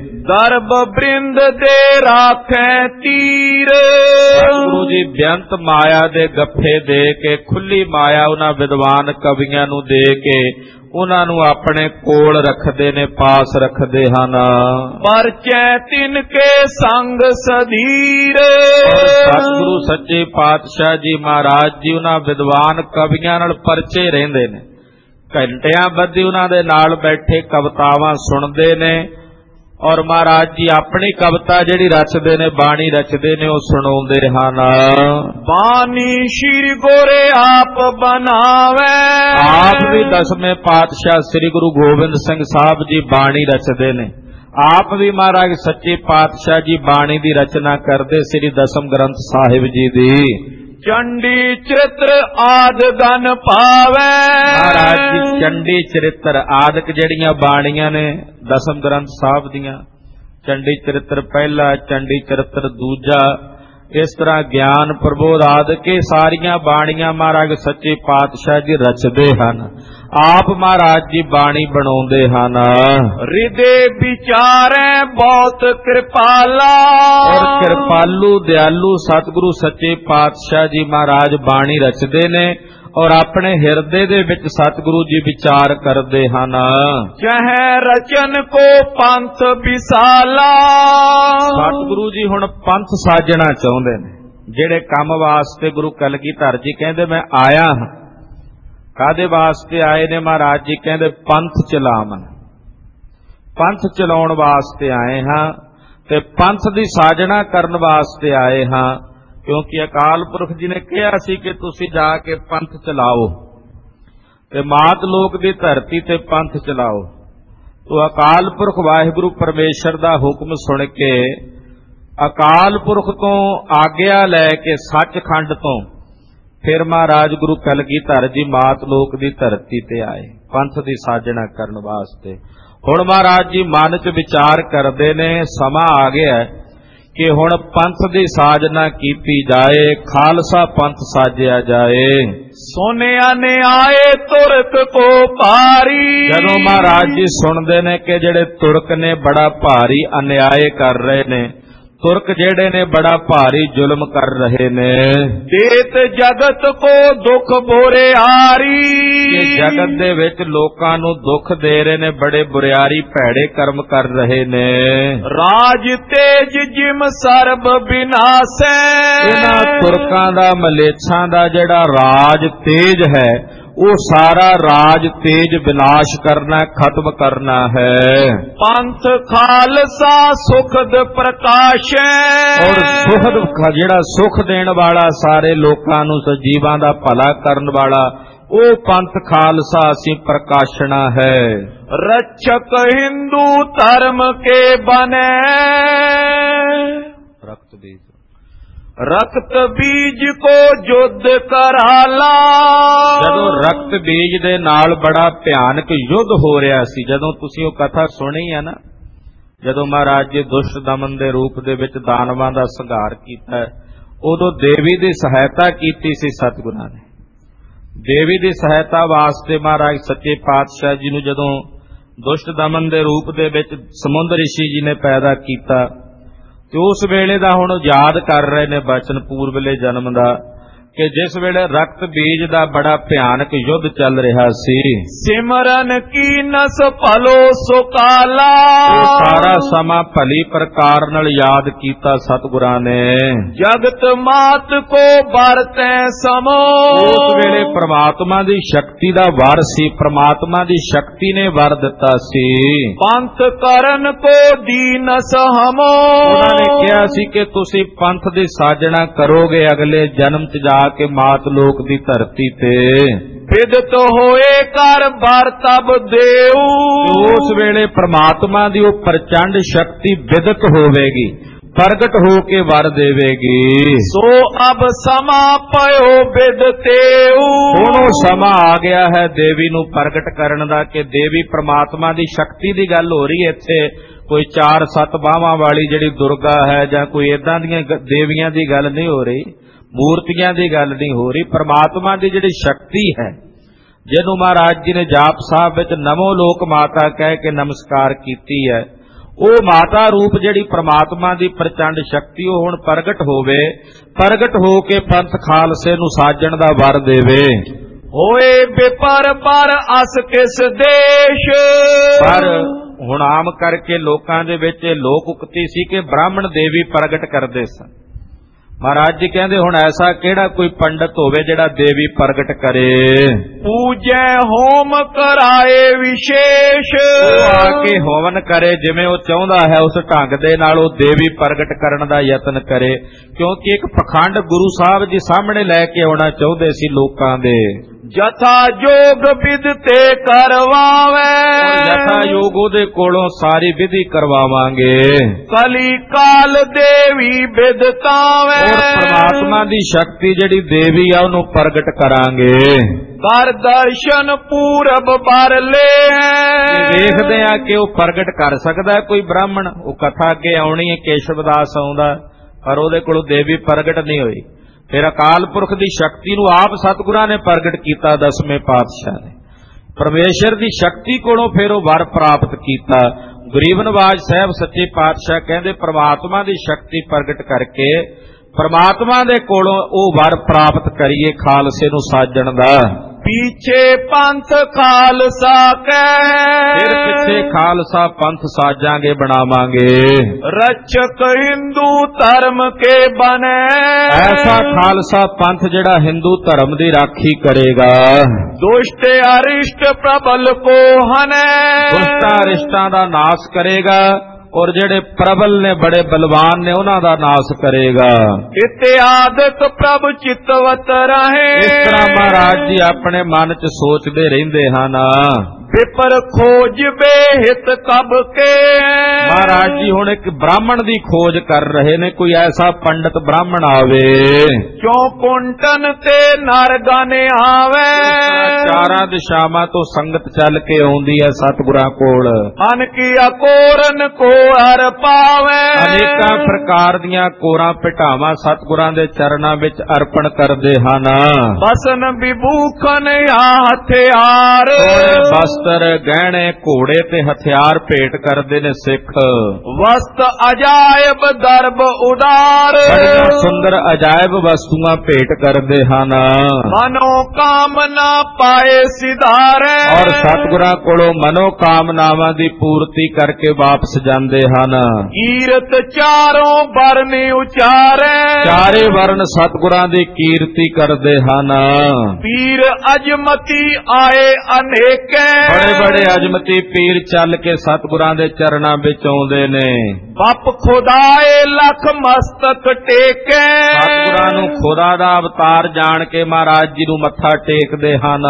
ਦਰਬ ਬ੍ਰਿੰਦ ਦੇ ਰਾਖੈ ਤੀਰ। ਸਤਿਗੁਰੂ ਜੀ ਬੇਅੰਤ ਮਾਇਆ ਦੇ ਗੱਫੇ ਦੇ ਕੇ, ਖੁੱਲੀ ਮਾਇਆ ਉਹਨਾਂ ਵਿਦਵਾਨ ਕਵੀਆਂ ਨੂੰ ਦੇ ਕੇ ਉਹਨਾਂ ਨੂੰ ਆਪਣੇ ਕੋਲ ਰੱਖਦੇ ਨੇ, ਪਾਸ ਰੱਖਦੇ ਹਨ। ਪਰਚੈ ਤਿਨ ਕੇ ਸੰਗ ਸਧੀਰ। ਸਤਿਗੁਰੂ ਸੱਚੇ ਪਾਤਸ਼ਾਹ ਜੀ ਮਹਾਰਾਜ ਜੀ ਉਹਨਾਂ ਵਿਦਵਾਨ ਕਵੀਆਂ ਨਾਲ ਪਰਚੇ ਰਹਿੰਦੇ ਨੇ। ਘੰਟਿਆਂ ਬੱਧੀ ਉਹਨਾਂ ਦੇ ਨਾਲ ਬੈਠੇ ਕਵਿਤਾਵਾਂ ਸੁਣਦੇ ਨੇ ਔਰ ਮਹਾਰਾਜ ਜੀ ਆਪਣੀ ਕਵਿਤਾ ਜਿਹੜੀ ਰਚਦੇ ਨੇ, ਬਾਣੀ ਰਚਦੇ ਨੇ, ਉਹ ਸੁਣਾਉਂਦੇ ਹਨ। ਬਾਣੀ ਸ਼੍ਰੀ ਗੋਰੇ ਆਪ ਬਣਾਵੇ। ਆਪ ਵੀ 10ਵੇਂ ਪਾਤਸ਼ਾਹ ਸ੍ਰੀ ਗੁਰੂ ਗੋਬਿੰਦ ਸਿੰਘ ਸਾਹਿਬ ਜੀ ਬਾਣੀ ਰਚਦੇ ਨੇ। ਆਪ ਵੀ ਮਹਾਰਾਜ ਸੱਚੇ ਪਾਤਸ਼ਾਹ ਜੀ ਬਾਣੀ ਦੀ ਰਚਨਾ ਕਰਦੇ, ਸ੍ਰੀ ਦਸਮ ਗ੍ਰੰਥ ਸਾਹਿਬ ਜੀ ਦੀ। ਚੰਡੀ ਚਰਿਤ੍ਰ ਆਦ ਗਨ ਪਾਵੇ। ਮਹਾਰਾਜ ਜੀ ਚੰਡੀ ਚਰਿਤ੍ਰ ਆਦਿਕ ਜਿਹੜੀਆਂ ਬਾਣੀਆਂ ਨੇ ਦਸਮ ਗ੍ਰੰਥ ਸਾਹਿਬ ਦੀਆਂ, ਚੰਡੀ ਚਰਿੱਤਰ ਪਹਿਲਾ, ਚੰਡੀ ਚਰਿੱਤਰ ਦੂਜਾ, ਇਸ ਤਰ੍ਹਾਂ ਗਿਆਨ ਪ੍ਰਬੋਧ ਆਦਿ ਸਾਰੀਆਂ ਬਾਣੀਆਂ ਮਹਾਰਾਜ ਸੱਚੇ ਪਾਤਸ਼ਾਹ ਜੀ ਰਚਦੇ ਹਨ। ਆਪ ਮਹਾਰਾਜ ਜੀ ਬਾਣੀ ਬਣਾਉਂਦੇ ਹਨ। ਹਿਰਦੇ ਵਿਚਾਰੈ ਬਹੁਤ ਕਿਰਪਾਲਾ, ਔਰ ਕਿਰਪਾਲੂ ਦਿਆਲੂ ਸਤਿਗੁਰੂ ਸੱਚੇ ਪਾਤਸ਼ਾਹ ਜੀ ਮਹਾਰਾਜ ਬਾਣੀ ਰਚਦੇ ਨੇ ਔਰ ਆਪਣੇ ਹਿਰਦੇ ਦੇ ਵਿੱਚ ਸਤਿਗੁਰੂ ਜੀ ਵਿਚਾਰ ਕਰਦੇ ਹਨ। ਚਾਹੇ ਰਚਨ ਕੋ ਪੰਥ ਵਿਸਾਲਾ, ਸਤਿਗੁਰੂ ਜੀ ਹੁਣ ਪੰਥ ਸਾਜਣਾ ਚਾਹੁੰਦੇ ਨੇ। ਜਿਹੜੇ ਕੰਮ ਵਾਸਤੇ ਗੁਰੂ ਕਲਗੀਧਰ ਜੀ ਕਹਿੰਦੇ ਮੈਂ ਆਇਆ ਹਾਂ, ਕਾਹਦੇ ਵਾਸਤੇ ਆਏ ਨੇ ਮਹਾਰਾਜ ਜੀ ਕਹਿੰਦੇ ਪੰਥ ਚਲਾਵਣ, ਪੰਥ ਚਲਾਉਣ ਵਾਸਤੇ ਆਏ ਹਾਂ ਤੇ ਪੰਥ ਦੀ ਸਾਜਣਾ ਕਰਨ ਵਾਸਤੇ ਆਏ ਹਾਂ। ਕਿਉਂਕਿ ਅਕਾਲ ਪੁਰਖ ਜੀ ਨੇ ਕਿਹਾ ਸੀ ਕਿ ਤੁਸੀਂ ਜਾ ਕੇ ਪੰਥ ਚਲਾਓ ਤੇ ਮਾਤ ਲੋਕ ਦੀ ਧਰਤੀ ਤੇ ਪੰਥ ਚਲਾਓ। ਤੋ ਅਕਾਲ ਪੁਰਖ ਵਾਹਿਗੁਰੂ ਪਰਮੇਸ਼ਰ ਦਾ ਹੁਕਮ ਸੁਣ ਕੇ ਅਕਾਲ ਪੁਰਖ ਤੋਂ ਆਗਿਆ ਲੈ ਕੇ ਸੱਚਖੰਡ ਤੋਂ ਫਿਰ ਮਹਾਰਾਜ ਗੁਰੂ ਕਲਗੀਧਰ ਜੀ ਮਾਤ ਲੋਕ ਦੀ ਧਰਤੀ ਤੇ ਆਏ ਪੰਥ ਦੀ ਸਾਜਣਾ ਕਰਨ ਵਾਸਤੇ। ਹੁਣ ਮਹਾਰਾਜ ਜੀ ਮਨ 'ਚ ਵਿਚਾਰ ਕਰਦੇ ਨੇ, ਸਮਾਂ ਆ ਗਿਆ ਕਿ ਹੁਣ ਪੰਥ ਦੀ ਸਾਜਨਾ ਕੀਤੀ ਜਾਏ, ਖਾਲਸਾ ਪੰਥ ਸਾਜਿਆ ਜਾਏ। ਸੋਨਿਆ ਨੇ ਆਏ ਤੁਰਕ ਕੋ ਭਾਰੀ, ਜਦੋਂ ਮਹਾਰਾਜ ਜੀ ਸੁਣਦੇ ਨੇ ਕਿ ਜਿਹੜੇ ਤੁਰਕ ਨੇ ਬੜਾ ਭਾਰੀ ਅਨਿਆਏ ਕਰ ਰਹੇ ਨੇ, ਤੁਰਕ ਜਿਹੜੇ ਨੇ ਬੜਾ ਭਾਰੀ ਜ਼ੁਲਮ ਕਰ ਰਹੇ ਨੇ। ਦੇਤ ਜਗਤ ਕੋ ਦੁੱਖ ਬੁਰਿਆਰੀ, ਇਹ ਜਗਤ ਦੇ ਵਿੱਚ ਲੋਕਾਂ ਨੂੰ ਦੁੱਖ ਦੇ ਰਹੇ ਨੇ, ਬੜੇ ਬੁਰਿਆਰੀ ਭੈੜੇ ਕਰਮ ਕਰ ਰਹੇ ਨੇ। ਰਾਜ ਤੇਜ ਜਿਮ ਸਰਬ ਵਿਨਾਸ਼ੈ, ਇਹਨਾਂ ਤੁਰਕਾਂ ਦਾ ਮਲੇਛਾਂ ਦਾ ਜਿਹੜਾ ਰਾਜ ਤੇਜ ਹੈ ਉਹ ਸਾਰਾ ਰਾਜ ਤੇਜ ਵਿਨਾਸ਼ ਕਰਨਾ, ਖਤਮ ਕਰਨਾ ਹੈ। ਪੰਥ ਖਾਲਸਾ ਸੁਖਦ ਪ੍ਰਕਾਸ਼ੈ, ਔਰ ਸੁਖਦ ਜਿਹੜਾ ਸੁਖ ਦੇਣ ਵਾਲਾ, ਸਾਰੇ ਲੋਕਾਂ ਨੂੰ ਸਜੀਵਾਂ ਦਾ ਭਲਾ ਕਰਨ ਵਾਲਾ, ਉਹ ਪੰਥ ਖਾਲਸਾ ਅਸੀਂ ਪ੍ਰਕਾਸ਼ਣਾ ਹੈ। ਰक्षक ਹਿੰਦੂ ਧਰਮ ਕੇ ਬਨੈ, ਰਕਤ ਬੀਜ ਕੋ ਯੁੱਧ ਕਰਾਲਾ, ਜਦੋਂ ਰਕਤ ਬੀਜ ਦੇ ਨਾਲ ਬੜਾ ਭਿਆਨਕ ਯੁੱਧ ਹੋ ਰਿਹਾ ਸੀ, ਜਦੋਂ ਤੁਸੀਂ ਉਹ ਕਥਾ ਸੁਣੀ ਹੈ ਨਾ, ਜਦੋਂ ਮਹਾਰਾਜ ਜੀ ਦੁਸ਼ਟ ਦਮਨ ਦੇ ਰੂਪ ਦੇ ਵਿੱਚ ਦਾਨਵਾਂ ਦਾ ਸੰਘਾਰ ਕੀਤਾ, ਉਦੋਂ ਦੇਵੀ ਦੀ ਸਹਾਇਤਾ ਕੀਤੀ ਸੀ ਸਤਿਗੁਰਾਂ ਨੇ। ਦੇਵੀ ਦੀ ਸਹਾਇਤਾ ਵਾਸਤੇ ਮਹਾਰਾਜ ਸੱਚੇ ਪਾਤਸ਼ਾਹ ਜੀ ਨੂੰ ਜਦੋਂ ਦੁਸ਼ਟ ਦਮਨ ਦੇ ਰੂਪ ਦੇ ਵਿੱਚ ਸਮੁੰਦ ਰਿਸ਼ੀ ਜੀ ਨੇ ਪੈਦਾ ਕੀਤਾ ਤੇ ਉਸ ਵੇਲੇ ਦਾ ਹੁਣ ਯਾਦ ਕਰ ਰਹੇ ਨੇ ਬਚਨ ਪੂਰਬਲੇ ਜਨਮ ਦਾ, ਕਿ ਜਿਸ ਵੇਲੇ ਰਕਤ ਬੀਜ ਦਾ ਬੜਾ ਭਿਆਨਕ ਯੁੱਧ ਚੱਲ ਰਿਹਾ ਸੀ। ਸਿਮਰਨ ਕੀਨਸ ਭਲੋ ਸੁਕਾਲਾ, ਇਹ ਸਾਰਾ ਸਮਾਂ ਭਲੀ ਪ੍ਰਕਾਰ ਨਾਲ ਯਾਦ ਕੀਤਾ ਸਤਿਗੁਰਾਂ ਨੇ। ਜਗਤ ਮਾਤ ਕੋ ਵਰਤੈ ਸਮੋ, ਉਸ ਵੇਲੇ ਪ੍ਰਮਾਤਮਾ ਦੀ ਸ਼ਕਤੀ ਦਾ ਵਰ ਸੀ, ਪ੍ਰਮਾਤਮਾ ਦੀ ਸ਼ਕਤੀ ਨੇ ਵਰ ਦਿੱਤਾ ਸੀ। ਪੰਥ ਕਰਨ ਕੋ ਦੀਨਸ ਹਮੋ, ਉਹਨਾਂ ਨੇ ਕਿਹਾ ਸੀ ਕਿ ਤੁਸੀਂ ਪੰਥ ਦੀ ਸਾਜਣਾ ਕਰੋਗੇ ਅਗਲੇ ਜਨਮ 'ਚ ਜਾ ਕੇ ਮਾਤ ਲੋਕ ਦੀ ਧਰਤੀ ਤੇ। ਵਿਦਤ ਹੋਏ ਕਰ ਵਰਤਬ ਦੇਉ, ਉਸ ਵੇਲੇ ਪ੍ਰਮਾਤਮਾ ਦੀ ਉਹ ਪ੍ਰਚੰਡ ਸ਼ਕਤੀ ਵਿਦਤ ਹੋਵੇਗੀ, ਪ੍ਰਗਟ ਹੋ ਕੇ ਵਰ ਦੇਵੇਗੀ। ਸੋ ਅਬ ਸਮਾਂ ਪਇਓ ਵਿਦਤੇਉ, ਹੁਣ ਉਹ ਸਮਾਂ ਆ ਗਿਆ ਹੈ ਦੇਵੀ ਨੂੰ ਪ੍ਰਗਟ ਕਰਨ ਦਾ, ਕਿ ਦੇਵੀ ਪ੍ਰਮਾਤਮਾ ਦੀ ਸ਼ਕਤੀ ਦੀ ਗੱਲ ਹੋ ਰਹੀ ਹੈ ਇੱਥੇ। ਕੋਈ 4-7 ਬਾਹਾਂ ਵਾਲੀ ਜਿਹੜੀ ਦੁਰਗਾ ਹੈ ਜਾਂ ਕੋਈ ਏਦਾਂ ਦੀਆਂ ਦੇਵੀਆਂ ਦੀ ਗੱਲ ਨਹੀਂ ਹੋ ਰਹੀ, ਮੂਰਤੀਆਂ ਦੀ ਗੱਲ ਨਹੀਂ ਹੋ ਰਹੀ। ਪ੍ਰਮਾਤਮਾ ਦੀ ਜਿਹੜੀ ਸ਼ਕਤੀ ਹੈ, ਜਿਹਨੂੰ ਮਹਾਰਾਜ ਜੀ ਨੇ ਜਾਪ ਸਾਹਿਬ ਵਿੱਚ ਨਮੋ ਲੋਕ ਮਾਤਾ ਕਹਿ ਕੇ ਨਮਸਕਾਰ ਕੀਤੀ ਹੈ, ਉਹ ਮਾਤਾ ਰੂਪ ਜਿਹੜੀ ਪ੍ਰਮਾਤਮਾ ਦੀ ਪ੍ਰਚੰਡ ਸ਼ਕਤੀ, ਉਹ ਹੁਣ ਪ੍ਰਗਟ ਹੋਵੇ, ਪ੍ਰਗਟ ਹੋ ਕੇ ਪੰਥ ਖਾਲਸੇ ਨੂੰ ਸਾਜਣ ਦਾ ਵਰ ਦੇਵੇ। ਹੋਏ ਵਿਪਰ ਪਰ ਅਸ ਕਿਸ ਦੇਸ਼, ਪਰ ਹੁਣ ਆਮ ਕਰਕੇ ਲੋਕਾਂ ਦੇ ਵਿੱਚ ਲੋਕ ਉਕਤੀ ਸੀ ਕਿ ਬ੍ਰਾਹਮਣ ਦੇਵੀ ਪ੍ਰਗਟ ਕਰਦੇ ਸਨ। ਮਹਾਰਾਜ ਜੀ ਕਹਿੰਦੇ ਹੁਣ ਐਸਾ ਕਿਹੜਾ ਕੋਈ ਪੰਡਤ ਹੋਵੇ ਜਿਹੜਾ ਦੇਵੀ ਪ੍ਰਗਟ ਕਰੇ। ਪੂਜੈ ਹੋਮ ਕਰਾਏ ਵਿਸ਼ੇਸ਼, ਆ ਕੇ ਹਵਨ ਕਰੇ ਜਿਵੇਂ ਉਹ ਚਾਹੁੰਦਾ ਹੈ, ਉਸ ਢੰਗ ਦੇ ਨਾਲ ਉਹ ਦੇਵੀ ਪ੍ਰਗਟ ਕਰਨ ਦਾ ਯਤਨ ਕਰੇ। ਕਿਉਂਕਿ ਇੱਕ ਪਖੰਡ ਗੁਰੂ ਸਾਹਿਬ ਜੀ ਸਾਹਮਣੇ ਲੈ ਕੇ ਆਉਣਾ ਚਾਹੁੰਦੇ ਸੀ ਲੋਕਾਂ ਦੇ। ਜਥਾ ਜੋਗ ਵਿਧ ਤੇ ਕਰਵਾਵੇ, ਜਥਾ ਯੋਗ ਉਹਦੇ ਕੋਲੋਂ ਸਾਰੀ ਵਿਧੀ ਕਰਵਾਵਾਂਗੇ। ਕਲੀ ਕਾਲ ਦੇਵੀ ਵਿਦਤਾਵੇ, ਪਰਮਾਤਮਾ ਦੀ ਸ਼ਕਤੀ ਜਿਹੜੀ ਦੇਵੀ ਆ ਉਹਨੂੰ ਪ੍ਰਗਟ ਕਰਾਂਗੇ। ਕਰ ਦਰਸ਼ਨ ਪੂਰਬ ਬਰ ਲੈ, ਵੇਖਦੇ ਆ ਕਿ ਉਹ ਪ੍ਰਗਟ ਕਰ ਸਕਦਾ ਕੋਈ ਬ੍ਰਾਹਮਣ। ਉਹ ਕਥਾ ਅੱਗੇ ਆਉਣੀ ਹੈ, ਕੇਸ਼ਵਦਾਸ ਆਉਂਦਾ ਪਰ ਉਹਦੇ ਕੋਲੋਂ ਦੇਵੀ ਪ੍ਰਗਟ ਨਹੀਂ ਹੋਈ। ਫਿਰ ਅਕਾਲ ਪੁਰਖ ਦੀ ਸ਼ਕਤੀ ਨੂੰ ਆਪ ਸਤਿਗੁਰਾਂ ਨੇ ਪ੍ਰਗਟ ਕੀਤਾ, ਦਸਵੇਂ ਪਾਤਸ਼ਾਹ ਨੇ ਪਰਮੇਸ਼ਰ ਦੀ ਸ਼ਕਤੀ ਕੋਲੋਂ ਫਿਰ ਉਹ ਵਰ ਪ੍ਰਾਪਤ ਕੀਤਾ। ਗਰੀਬ ਨਵਾਜ ਸਾਹਿਬ ਸੱਚੇ ਪਾਤਸ਼ਾਹ ਕਹਿੰਦੇ ਪਰਮਾਤਮਾ ਦੀ ਸ਼ਕਤੀ ਪ੍ਰਗਟ ਕਰਕੇ ਪਰਮਾਤਮਾ ਦੇ ਕੋਲੋਂ ਉਹ ਵਰ ਪ੍ਰਾਪਤ ਕਰੀਏ ਖਾਲਸੇ ਨੂੰ ਸਾਜਣ ਦਾ। ਪੀਛੇ ਪੰਥ ਖਾਲਸਾ ਕਹਿ, ਫਿਰ ਪਿੱਛੇ ਖਾਲਸਾ ਪੰਥ ਸਾਜਾਂਗੇ, ਬਣਾਵਾਂਗੇ। ਰਚਕ ਹਿੰਦੂ ਧਰਮ ਕੇ ਬਨੇ, ਐਸਾ ਖਾਲਸਾ ਪੰਥ ਜਿਹੜਾ ਹਿੰਦੂ ਧਰਮ ਦੀ ਰਾਖੀ ਕਰੇਗਾ। ਦੁਸ਼ਟ ਅਰਿਸ਼ਟ ਪ੍ਰਬਲ ਕੋ ਹਨੇ, ਦੁਸ਼ਟਾਂ ਅਰਿਸ਼ਟਾਂ ਦਾ ਨਾਸ ਕਰੇਗਾ ਔਰ ਜਿਹੜੇ ਪ੍ਰਬਲ ਨੇ ਬੜੇ ਬਲਵਾਨ ਨੇ ਉਹਨਾਂ ਦਾ ਨਾਸ ਕਰੇਗਾ। ਇਤਿਆਦਿਕ ਪ੍ਰਭ ਚਿਤਵਤ ਰਹੇ, ਇਸ ਤਰ੍ਹਾਂ ਮਹਾਰਾਜ ਜੀ ਆਪਣੇ ਮਨ 'ਚ ਸੋਚਦੇ ਰਹਿੰਦੇ ਹਨ। ਵਿਪਰ ਖੋਜ ਬੇਹਿਤ ਕਬ ਕੇ, ਮਹਾਰਾਜ ਜੀ ਹੁਣ ਇੱਕ ਬ੍ਰਾਹਮਣ ਦੀ ਖੋਜ ਕਰ ਰਹੇ ਨੇ, ਕੋਈ ਐਸਾ ਪੰਡਤ ਬ੍ਰਾਹਮਣ ਆਵੇ। ਕਿਉਂ ਕੁੰਟਨ ਤੇ ਨਰ ਗਨ ਆਵੇ, ਚਾਰਾਂ ਦਿਸ਼ਾਵਾਂ ਤੋਂ ਸੰਗਤ ਚੱਲ ਕੇ ਆਉਂਦੀ ਹੈ ਸਤਿਗੁਰਾਂ ਕੋਲ। ਮਨ ਕੀ ਅਕੋਰਨ ਕੋ ਹਰ ਪਾਵੇ, ਅਨੇਕਾਂ ਪ੍ਰਕਾਰ ਦੀਆਂ ਕੋਰਾਂ ਪਿਟਾਵਾਂ ਸਤਿਗੁਰਾਂ ਦੇ ਚਰਨਾਂ ਵਿੱਚ ਅਰਪਣ ਕਰਦੇ ਹਨ। ਬਸਨ ਵਿਭੂਖਨ ਆ ਹਥਿਆਰ, ਵਸਤਰ ਗਹਿਣੇ ਘੋੜੇ ਤੇ ਹਥਿਆਰ ਭੇਟ ਕਰਦੇ ਨੇ ਸਿੱਖ। ਵਸਤ ਅਜਾਇਬ ਦਰਬ ਉਦਾਰ, ਬੜੀਆਂ ਸੁੰਦਰ ਅਜਾਇਬ ਵਸਤੂਆਂ ਭੇਟ ਕਰਦੇ ਹਨ। ਮਨੋ ਕਾਮਨਾ ਪਾਏ ਸਿਧਾਰੇ, ਔਰ ਸਤਿਗੁਰਾਂ ਕੋਲੋਂ ਮਨੋ ਕਾਮਨਾਵਾਂ ਦੀ ਪੂਰਤੀ ਕਰਕੇ ਵਾਪਸ ਜਾਂਦੇ ਹਨ। ਕੀਰਤ ਚਾਰੋਂ ਵਰਨ ਉਚਾਰੇ, ਚਾਰੇ ਵਰਨ ਸਤਿਗੁਰਾਂ ਦੀ ਕੀਰਤੀ ਕਰਦੇ ਹਨ। ਪੀਰ ਅਜਮਤੀ ਆਏ ਅਨੇਕੇ, ਬੜੇ ਬੜੇ ਅਜਮਤੀ ਪੀਰ ਚੱਲ ਕੇ ਸਤਿਗੁਰਾਂ ਦੇ ਚਰਨਾਂ ਵਿੱਚ ਆਉਂਦੇ ਨੇ। ਬੱਪ ਖੁਦਾਏ ਲਖ ਮਸਤਕ ਟੇਕੇ, ਸਤਿਗੁਰਾਂ ਨੂੰ ਖੁਦਾ ਦਾ ਅਵਤਾਰ ਜਾਣ ਕੇ ਮਹਾਰਾਜ ਜੀ ਨੂੰ ਮੱਥਾ ਟੇਕਦੇ ਹਨ।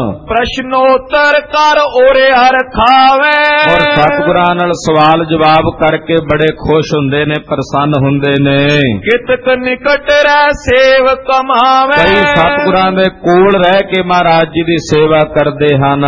ਪ੍ਰਸ਼ਨੋਤਰ ਕਰ ਉਰੇ ਹਰ ਖਾਵੇ, ਔਰ ਸਤਿਗੁਰਾਂ ਨਾਲ ਸਵਾਲ ਜਵਾਬ ਕਰਕੇ ਬੜੇ ਖੁਸ਼ ਹੁੰਦੇ ਨੇ, ਪ੍ਰਸੰਨ ਹੁੰਦੇ ਨੇ। ਕਿਤਕ ਨਿਕਟ ਰਹਿ ਸੇਵ ਕਮਾਵੇ, ਕਈ ਸਤਿਗੁਰਾਂ ਦੇ ਕੋਲ ਰਹਿ ਕੇ ਮਹਾਰਾਜ ਜੀ ਦੀ ਸੇਵਾ ਕਰਦੇ ਹਨ।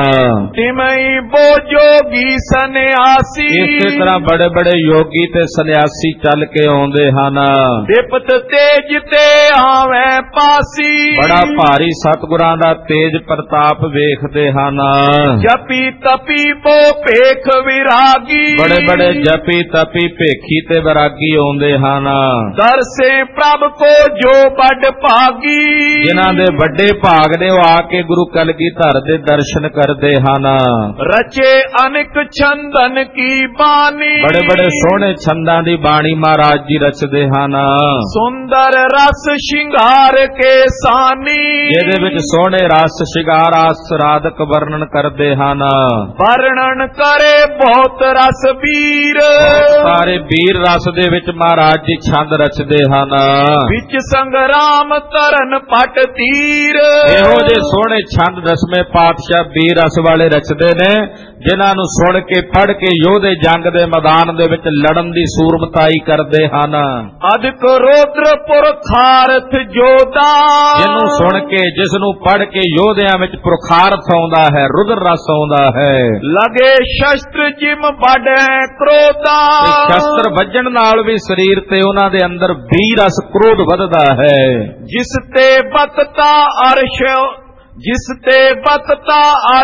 ਤਿਮਈ ਬੋ ਜੋਗੀ ਸੰਨਿਆਸੀ, ਇਸੇ ਤਰ੍ਹਾਂ ਬੜੇ ਬੜੇ ਯੋਗੀ ਤੇ ਸੰਨਿਆਸੀ ਚੱਲ ਕੇ ਆਉਂਦੇ ਹਨ। ਵਿਪਤ ਤੇਜ ਤੇ ਆਵੇ ਪਾਸੀ, ਬੜਾ ਭਾਰੀ ਸਤਿਗੁਰਾਂ ਦਾ ਤੇਜ ਪ੍ਰਤਾਪ ਵੇਖਦੇ ਹਨ। ਜਪੀ ਤਪੀ ਬੋ ਭੇਖ ਵਿਰਾਗੀ, ਬੜੇ ਬੜੇ ਜਪੀ ਤਪੀ ਭੇਖੀ ਤੇ ਵਿਰਾਗੀ ਆਉਂਦੇ ਹਨ। ਦਰਸੇ ਪ੍ਰਭ ਕੋ ਜੋ ਵੱਡ ਭਾਗੀ, ਜਿਨ੍ਹਾਂ ਦੇ ਵੱਡੇ ਭਾਗ ਨੇ ਉਹ ਆ ਕੇ ਗੁਰੂ ਕਲਗੀਧਰ ਦੇ ਦਰਸ਼ਨ ਕਰਦੇ ਹਨ। ਰਚੇ ਅਨੇਕ ਛੰਦਨ ਕੀ ਬਾਣੀ, ਬੜੇ ਬੜੇ ਸੋਹਣੇ ਛੰਦਾਂ ਦੀ ਬਾਣੀ ਮਹਾਰਾਜ ਜੀ ਰਚਦੇ ਹਨ। ਸੁੰਦਰ ਰਸ ਸ਼ਿੰਗਾਰ ਕੇ ਸਾਨੀ, ਜਿਹਦੇ ਵਿੱਚ ਸੋਹਣੇ ਰਸ ਸ਼ਿੰਗਾਰ ਆਸ ਰਾਧਕ ਵਰਣਨ ਕਰਦੇ ਹਨ। ਵਰਣਨ ਕਰੇ ਬਹੁਤ ਰਸ ਵੀਰ, ਸਾਰੇ ਵੀਰ ਰਸ ਦੇ ਵਿੱਚ ਮਹਾਰਾਜ ਜੀ ਛੰਦ ਰਚਦੇ ਹਨ। ਵਿੱਚ ਸੰਗਰਾਮ ਤਰਨ ਪਟ ਤੀਰ, ਇਹੋ ਜਿਹੇ ਸੋਹਣੇ ਛੰਦ ਦਸਵੇਂ ਪਾਤਸ਼ਾਹ ਵੀਰ ਰਸ ਵਾਲੇ ਰਚਦੇ ਨੇ, ਜਿਨ੍ਹਾਂ ਨੂੰ ਸੁਣ ਕੇ ਪੜ੍ਹ ਕੇ ਯੋਧੇ ਜੰਗ ਦੇ ਮੈਦਾਨ ਦੇ ਵਿੱਚ ਲੜਨ ਦੀ ਸੂਰਮਤਾਈ ਕਰਦੇ ਹਨ। ਅਦਿਕ ਰੋਦਰਪੁਰ ਖਾਰਥ ਜੋਦਾ, ਜਿਹਨੂੰ ਸੁਣ ਕੇ ਜਿਸ ਨੂੰ ਪੜ੍ਹ ਕੇ ਯੋਧਿਆਂ ਵਿੱਚ ਪੁਰਖਾਰਥ ਆਉਂਦਾ ਹੈ, ਰੁਦਰ ਰਸ ਆਉਂਦਾ ਹੈ। ਲਗੇ ਸ਼ਸਤਰ ਜਿਮ ਵੱਢੈ ਕ੍ਰੋਧਾ, ਸ਼ਸਤਰ ਵੱਜਣ ਨਾਲ ਵੀ ਸਰੀਰ ਤੇ ਉਹਨਾਂ ਦੇ ਅੰਦਰ ਵੀਰ ਰਸ ਕ੍ਰੋਧ ਵੱਧਦਾ ਹੈ। ਜਿਸ ਤੇ ਬਤਤਾ ਅਰਸ਼, ਜਿਸ ਤੇ ਬਤਤਾ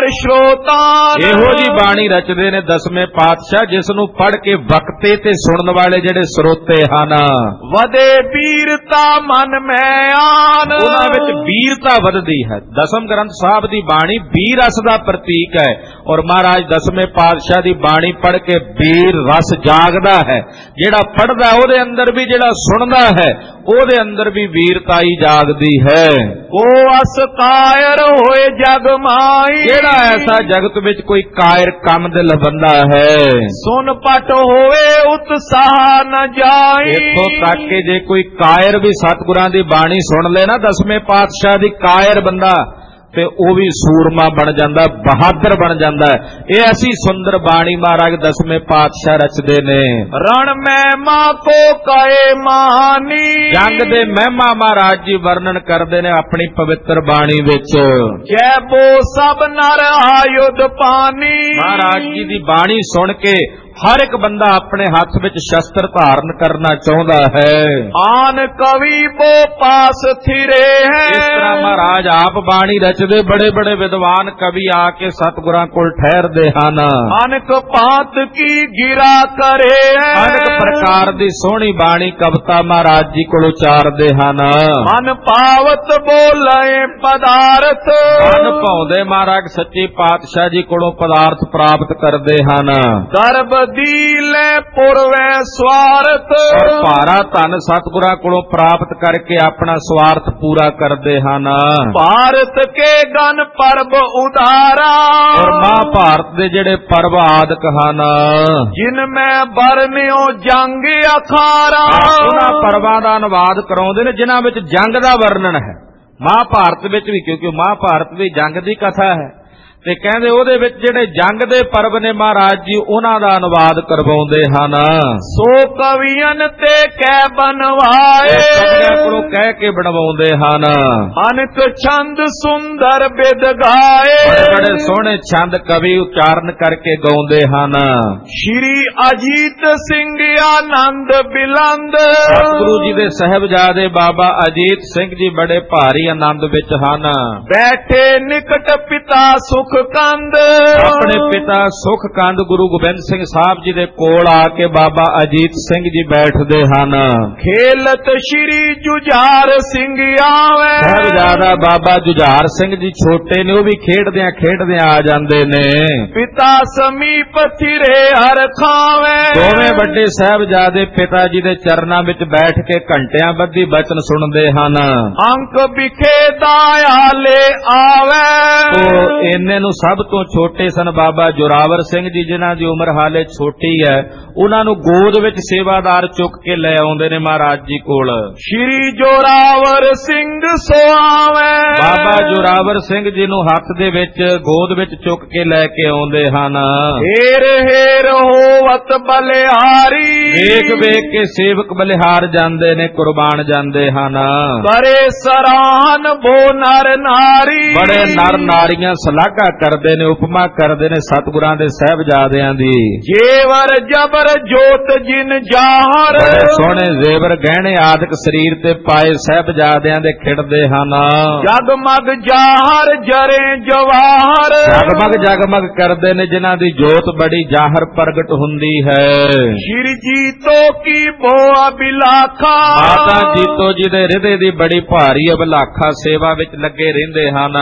ਅਰਸ਼ੋਤਾਨ, ਇਹੋ ਜੀ ਬਾਣੀ ਰਚਦੇ ਨੇ ਦਸਵੇਂ ਪਾਤਸ਼ਾਹ, ਜਿਸ ਨੂੰ ਪੜ੍ਹ ਕੇ ਵਕਤੇ ਤੇ ਸੁਣਨ ਵਾਲੇ ਜਿਹੜੇ ਸਰੋਤੇ ਹਨ, ਵਦੇ ਵੀਰਤਾ ਮਨ ਮੈਂ ਆਨ, ਉਹਨਾਂ ਵਿੱਚ ਵੀਰਤਾ ਵੱਧਦੀ ਹੈ। ਦਸਮ ਗ੍ਰੰਥ ਸਾਹਿਬ ਦੀ ਬਾਣੀ ਵੀਰ ਰਸ ਦਾ ਪ੍ਰਤੀਕ ਹੈ ਔਰ ਮਹਾਰਾਜ ਦਸਵੇਂ ਪਾਤਸ਼ਾਹ ਦੀ ਬਾਣੀ ਪੜ੍ਹ ਕੇ ਵੀਰ ਰਸ ਜਾਗਦਾ ਹੈ। ਜਿਹੜਾ ਪੜ੍ਹਦਾ ਉਹਦੇ ਅੰਦਰ ਵੀ, ਜਿਹੜਾ ਸੁਣਦਾ ਹੈ ਉਹਦੇ ਅੰਦਰ ਵੀ ਵੀਰਤਾਈ ਜਾਗਦੀ ਹੈ। ਕੋ ਅਸ ਕਾਇਰ ਹੋਏ ਜਗ ਮਾਈ, ਜਿਹੜਾ ਐਸਾ ਜਗਤ ਵਿੱਚ ਕੋਈ ਕਾਇਰ ਕੰਮ ਦਿਲ ਬੰਦਾ ਹੈ, ਸੁਨ ਪਟ ਹੋਏ ਉਤਸਾਹ ਨ ਜਾਈ। ਇੱਥੋਂ ਤੱਕ ਕਿ ਜੇ ਕੋਈ ਕਾਇਰ ਵੀ ਸਤਿਗੁਰਾਂ ਦੀ ਬਾਣੀ ਸੁਣ ਲੈ ਨਾ, ਦਸਵੇਂ ਪਾਤਸ਼ਾਹ ਦੀ ਕਾਇਰ ਬੰਦਾ ਤੇ ਉਹ ਵੀ ਸੂਰਮਾ ਬਣ ਜਾਂਦਾ, ਬਹਾਦਰ ਬਣ ਜਾਂਦਾ। ਇਹ ਐਸੀ ਸੁੰਦਰ ਬਾਣੀ ਮਹਾਰਾਜ ਦਸਵੇਂ ਪਾਤਸ਼ਾਹ ਰਚਦੇ ਨੇ। ਰਣ ਮਹਿਮਾ ਕੋ ਕਹੇ ਮਾਨੀ, ਜੰਗ ਦੇ ਮਹਿਮਾ ਮਹਾਰਾਜ ਜੀ ਵਰਣਨ ਕਰਦੇ ਨੇ ਆਪਣੀ ਪਵਿੱਤਰ ਬਾਣੀ ਵਿੱਚ। ਜੈ ਬੋ ਸਭ ਨਰ ਆਯੁਧ ਪਾਨੀ, ਮਹਾਰਾਜ ਜੀ ਦੀ ਬਾਣੀ ਸੁਣ ਕੇ ਹਰ ਇੱਕ ਬੰਦਾ ਆਪਣੇ ਹੱਥ ਵਿੱਚ ਸ਼ਸਤਰ ਧਾਰਨ ਕਰਨਾ ਚਾਹੁੰਦਾ ਹੈ। ਆਨ ਕਵੀ ਬੋ ਪਾਸ ਥਿਰੇ ਹੈ, ਇਸ ਤਰ੍ਹਾਂ ਮਹਾਰਾਜ ਆਪ ਬਾਣੀ ਰਚਦੇ, ਬੜੇ ਬੜੇ ਵਿਦਵਾਨ ਕਵੀ ਆ ਕੇ ਸਤਿਗੁਰਾਂ ਕੋਲ ਠਹਿਰਦੇ ਹਨ। ਅਨਕ ਪਾਤ ਕੀ ਗਿਰਾ ਕਰੇ ਹੈ, ਅਨੇਕ ਪ੍ਰਕਾਰ ਦੀ ਸੋਹਣੀ ਬਾਣੀ ਕਵਿਤਾ ਮਹਾਰਾਜ ਜੀ ਕੋਲ ਉਚਾਰਦੇ ਹਨ। ਮਨ ਪਾਵਤ ਬੋਲੇ ਪਦਾਰਥ, ਮਨ ਭਾਉਂਦੇ ਮਹਾਰਾਜ ਸੱਚੇ ਪਾਤਸ਼ਾਹ ਜੀ ਕੋਲੋਂ ਪਦਾਰਥ ਪ੍ਰਾਪਤ ਕਰਦੇ ਹਨ। ਗਰਭ ਦੀਲੇ ਪੁਰਵੈ ਸਵਾਰਥ, ਔਰ ਭਾਰਾ ਧਨ ਸਤਿਗੁਰਾਂ ਕੋਲੋਂ ਪ੍ਰਾਪਤ ਕਰਕੇ ਆਪਣਾ ਸਵਾਰਥ ਪੂਰਾ ਕਰਦੇ ਹਨ। ਭਾਰਤ ਕੇ ਗਨ ਪਰਬ ਉਦਾਰਾ, ਔਰ ਮਹਾਭਾਰਤ ਦੇ ਜਿਹੜੇ ਪਰਬ ਆਦਿਕ ਹਨ, ਜਿਨ ਮੈਂ ਬਰਨਿਓ ਜੰਗ ਅਖਾਰਾ, ਉਹਨਾਂ ਪਰਵਾਂ ਦਾ ਅਨੁਵਾਦ ਕਰਾਉਂਦੇ ਨੇ ਜਿਨ੍ਹਾਂ ਵਿੱਚ ਜੰਗ ਦਾ ਵਰਣਨ ਹੈ। ਮਹਾਭਾਰਤ ਵਿੱਚ ਵੀ, ਕਿਉਂਕਿ ਮਹਾਭਾਰਤ ਵੀ ਜੰਗ ਦੀ ਕਥਾ ਹੈ, ਤੇ ਕਹਿੰਦੇ ਉਹਦੇ ਵਿੱਚ ਜਿਹੜੇ ਜੰਗ ਦੇ ਪਰਬ ਨੇ ਮਹਾਰਾਜ ਜੀ ਉਹਨਾਂ ਦਾ ਅਨੁਵਾਦ ਕਰਵਾਉਂਦੇ ਹਨ। ਸੋ ਕਵੀਆਂ ਤੇ ਕਹਿ ਬਨਵਾਏ, ਕਵੀਆਂ ਕੋਲੋਂ ਕਹਿ ਕੇ ਬਣਵਾਉਂਦੇ ਹਨ। ਅਨਕ ਛੰਦ ਸੁੰਦਰ ਬਿਦ ਗਾਏ, ਬੜੇ ਸੋਹਣੇ ਛੰਦ ਕਵੀ ਉਚਾਰਨ ਕਰਕੇ ਗਾਉਂਦੇ ਹਨ। ਸ਼੍ਰੀ ਅਜੀਤ ਸਿੰਘ ਆਨੰਦ ਬਿਲੰਦ, ਸਤਿਗੁਰੂ ਜੀ ਦੇ ਸਾਹਿਬਜ਼ਾਦੇ ਬਾਬਾ ਅਜੀਤ ਸਿੰਘ ਜੀ ਬੜੇ ਭਾਰੀ ਆਨੰਦ ਵਿੱਚ ਹਨ। ਬੈਠੇ ਨਿਕਟ ਪਿਤਾ ਸੁਖ ਕੰਦ, ਆਪਣੇ ਪਿਤਾ ਸੁਖ ਕੰਦ ਗੁਰੂ ਗੋਬਿੰਦ ਸਿੰਘ ਸਾਹਿਬ ਜੀ ਦੇ ਕੋਲ ਆ ਕੇ ਬਾਬਾ ਅਜੀਤ ਸਿੰਘ ਜੀ ਬੈਠਦੇ ਹਨ। ਖੇਲਤ ਸ਼੍ਰੀ ਜੁਝਾਰ ਸਿੰਘ ਆਵੇ, ਸਾਹਿਬਜ਼ਾਦਾ ਬਾਬਾ ਜੁਝਾਰ ਸਿੰਘ ਜੀ ਛੋਟੇ ਨੇ, ਉਹ ਵੀ ਖੇਡਦਿਆਂ ਆ ਜਾਂਦੇ ਨੇ। ਪਿਤਾ ਸਮੀਪ ਥਿਰੇ ਹਰ ਖਾਵੇ, ਦੋਵੇਂ ਵੱਡੇ ਸਾਹਿਬਜ਼ਾਦੇ ਪਿਤਾ ਜੀ ਦੇ ਚਰਨਾਂ ਵਿੱਚ ਬੈਠ ਕੇ ਘੰਟਿਆਂ ਬੱਧੀ ਬਚਨ ਸੁਣਦੇ ਹਨ। ਅੰਕ ਵਿਖੇ ਦਾਇਆਲੇ ਆਵੇ, ਇੰਨੇ ਨੂੰ ਸਭ ਤੋਂ ਛੋਟੇ ਸਨ ਬਾਬਾ ਜੋਰਾਵਰ ਸਿੰਘ ਜੀ, ਜਿਨ੍ਹਾਂ ਦੀ ਉਮਰ ਹਾਲੇ ਛੋਟੀ ਹੈ। ਉਹਨਾਂ ਨੂੰ ਗੋਦ ਵਿੱਚ ਸੇਵਾਦਾਰ ਚੁੱਕ ਕੇ ਲੈ ਆਉਂਦੇ ਨੇ ਮਹਾਰਾਜ ਜੀ ਕੋਲ। ਸ਼੍ਰੀ ਜੋਰਾਵਰ ਸਿੰਘ ਸੋਆਵੇ, ਬਾਬਾ ਜੋਰਾਵਰ ਸਿੰਘ ਜੀ ਨੂੰ ਹੱਥ ਦੇ ਵਿੱਚ ਗੋਦ ਵਿੱਚ ਚੁੱਕ ਕੇ ਲੈ ਕੇ ਆਉਂਦੇ ਹਨ। ਹੇਰ ਹੇਰ ਹੋਵਤ ਬਲਿਹਾਰੀ, ਵੇਖ ਵੇਖ ਕੇ ਸੇਵਕ ਬਲਿਹਾਰ ਜਾਂਦੇ ਨੇ, ਕੁਰਬਾਨ ਜਾਂਦੇ ਹਨ। ਕਰੇ ਸਰਾਹਨ ਬੋ ਨਰ ਨਾਰੀ, ਬੜੇ ਨਰ ਨਾਰੀਆਂ ਸਲਾਘਾ ਕਰਦੇ ਨੇ, ਉਪਮਾ ਕਰਦੇ ਨੇ ਸਤਿਗੁਰਾਂ ਦੇ ਸਾਹਿਬਜ਼ਾਦਿਆਂ ਦੀ। ਜੇਵਰ ਜਬਰ ਜੋਤ ਜਿਨ ਜਾਹਰ, ਬੜੇ ਸੋਹਣੇ ਜ਼ੇਵਰ ਗਹਿਣੇ ਆਦਿਕ ਸਰੀਰ ਤੇ ਪਾਏ ਸਾਹਿਬਜ਼ਾਦਿਆਂ ਦੇ ਖਿੜਦੇ ਹਨ। ਜਗਮਗ ਜਾਹਰ ਜਰੇ ਜਵਾਹਰ, ਜਗਮਗ ਜਗਮਗ ਕਰਦੇ ਨੇ, ਜਿਨ੍ਹਾਂ ਦੀ ਜੋਤ ਬੜੀ ਜਾਹਰ ਪ੍ਰਗਟ ਹੁੰਦੀ ਹੈ। ਸ਼੍ਰੀ ਜੀਤੋ ਕੀ ਬੋ ਅਬਿਲਾਖਾ, ਮਾਤਾ ਜੀਤੋ ਜੀ ਦੇ ਹਿਰਦੇ ਦੀ ਬੜੀ ਭਾਰੀ ਅਬਿਲਾਖਾ ਸੇਵਾ ਵਿੱਚ ਲੱਗੇ ਰਹਿੰਦੇ ਹਨ।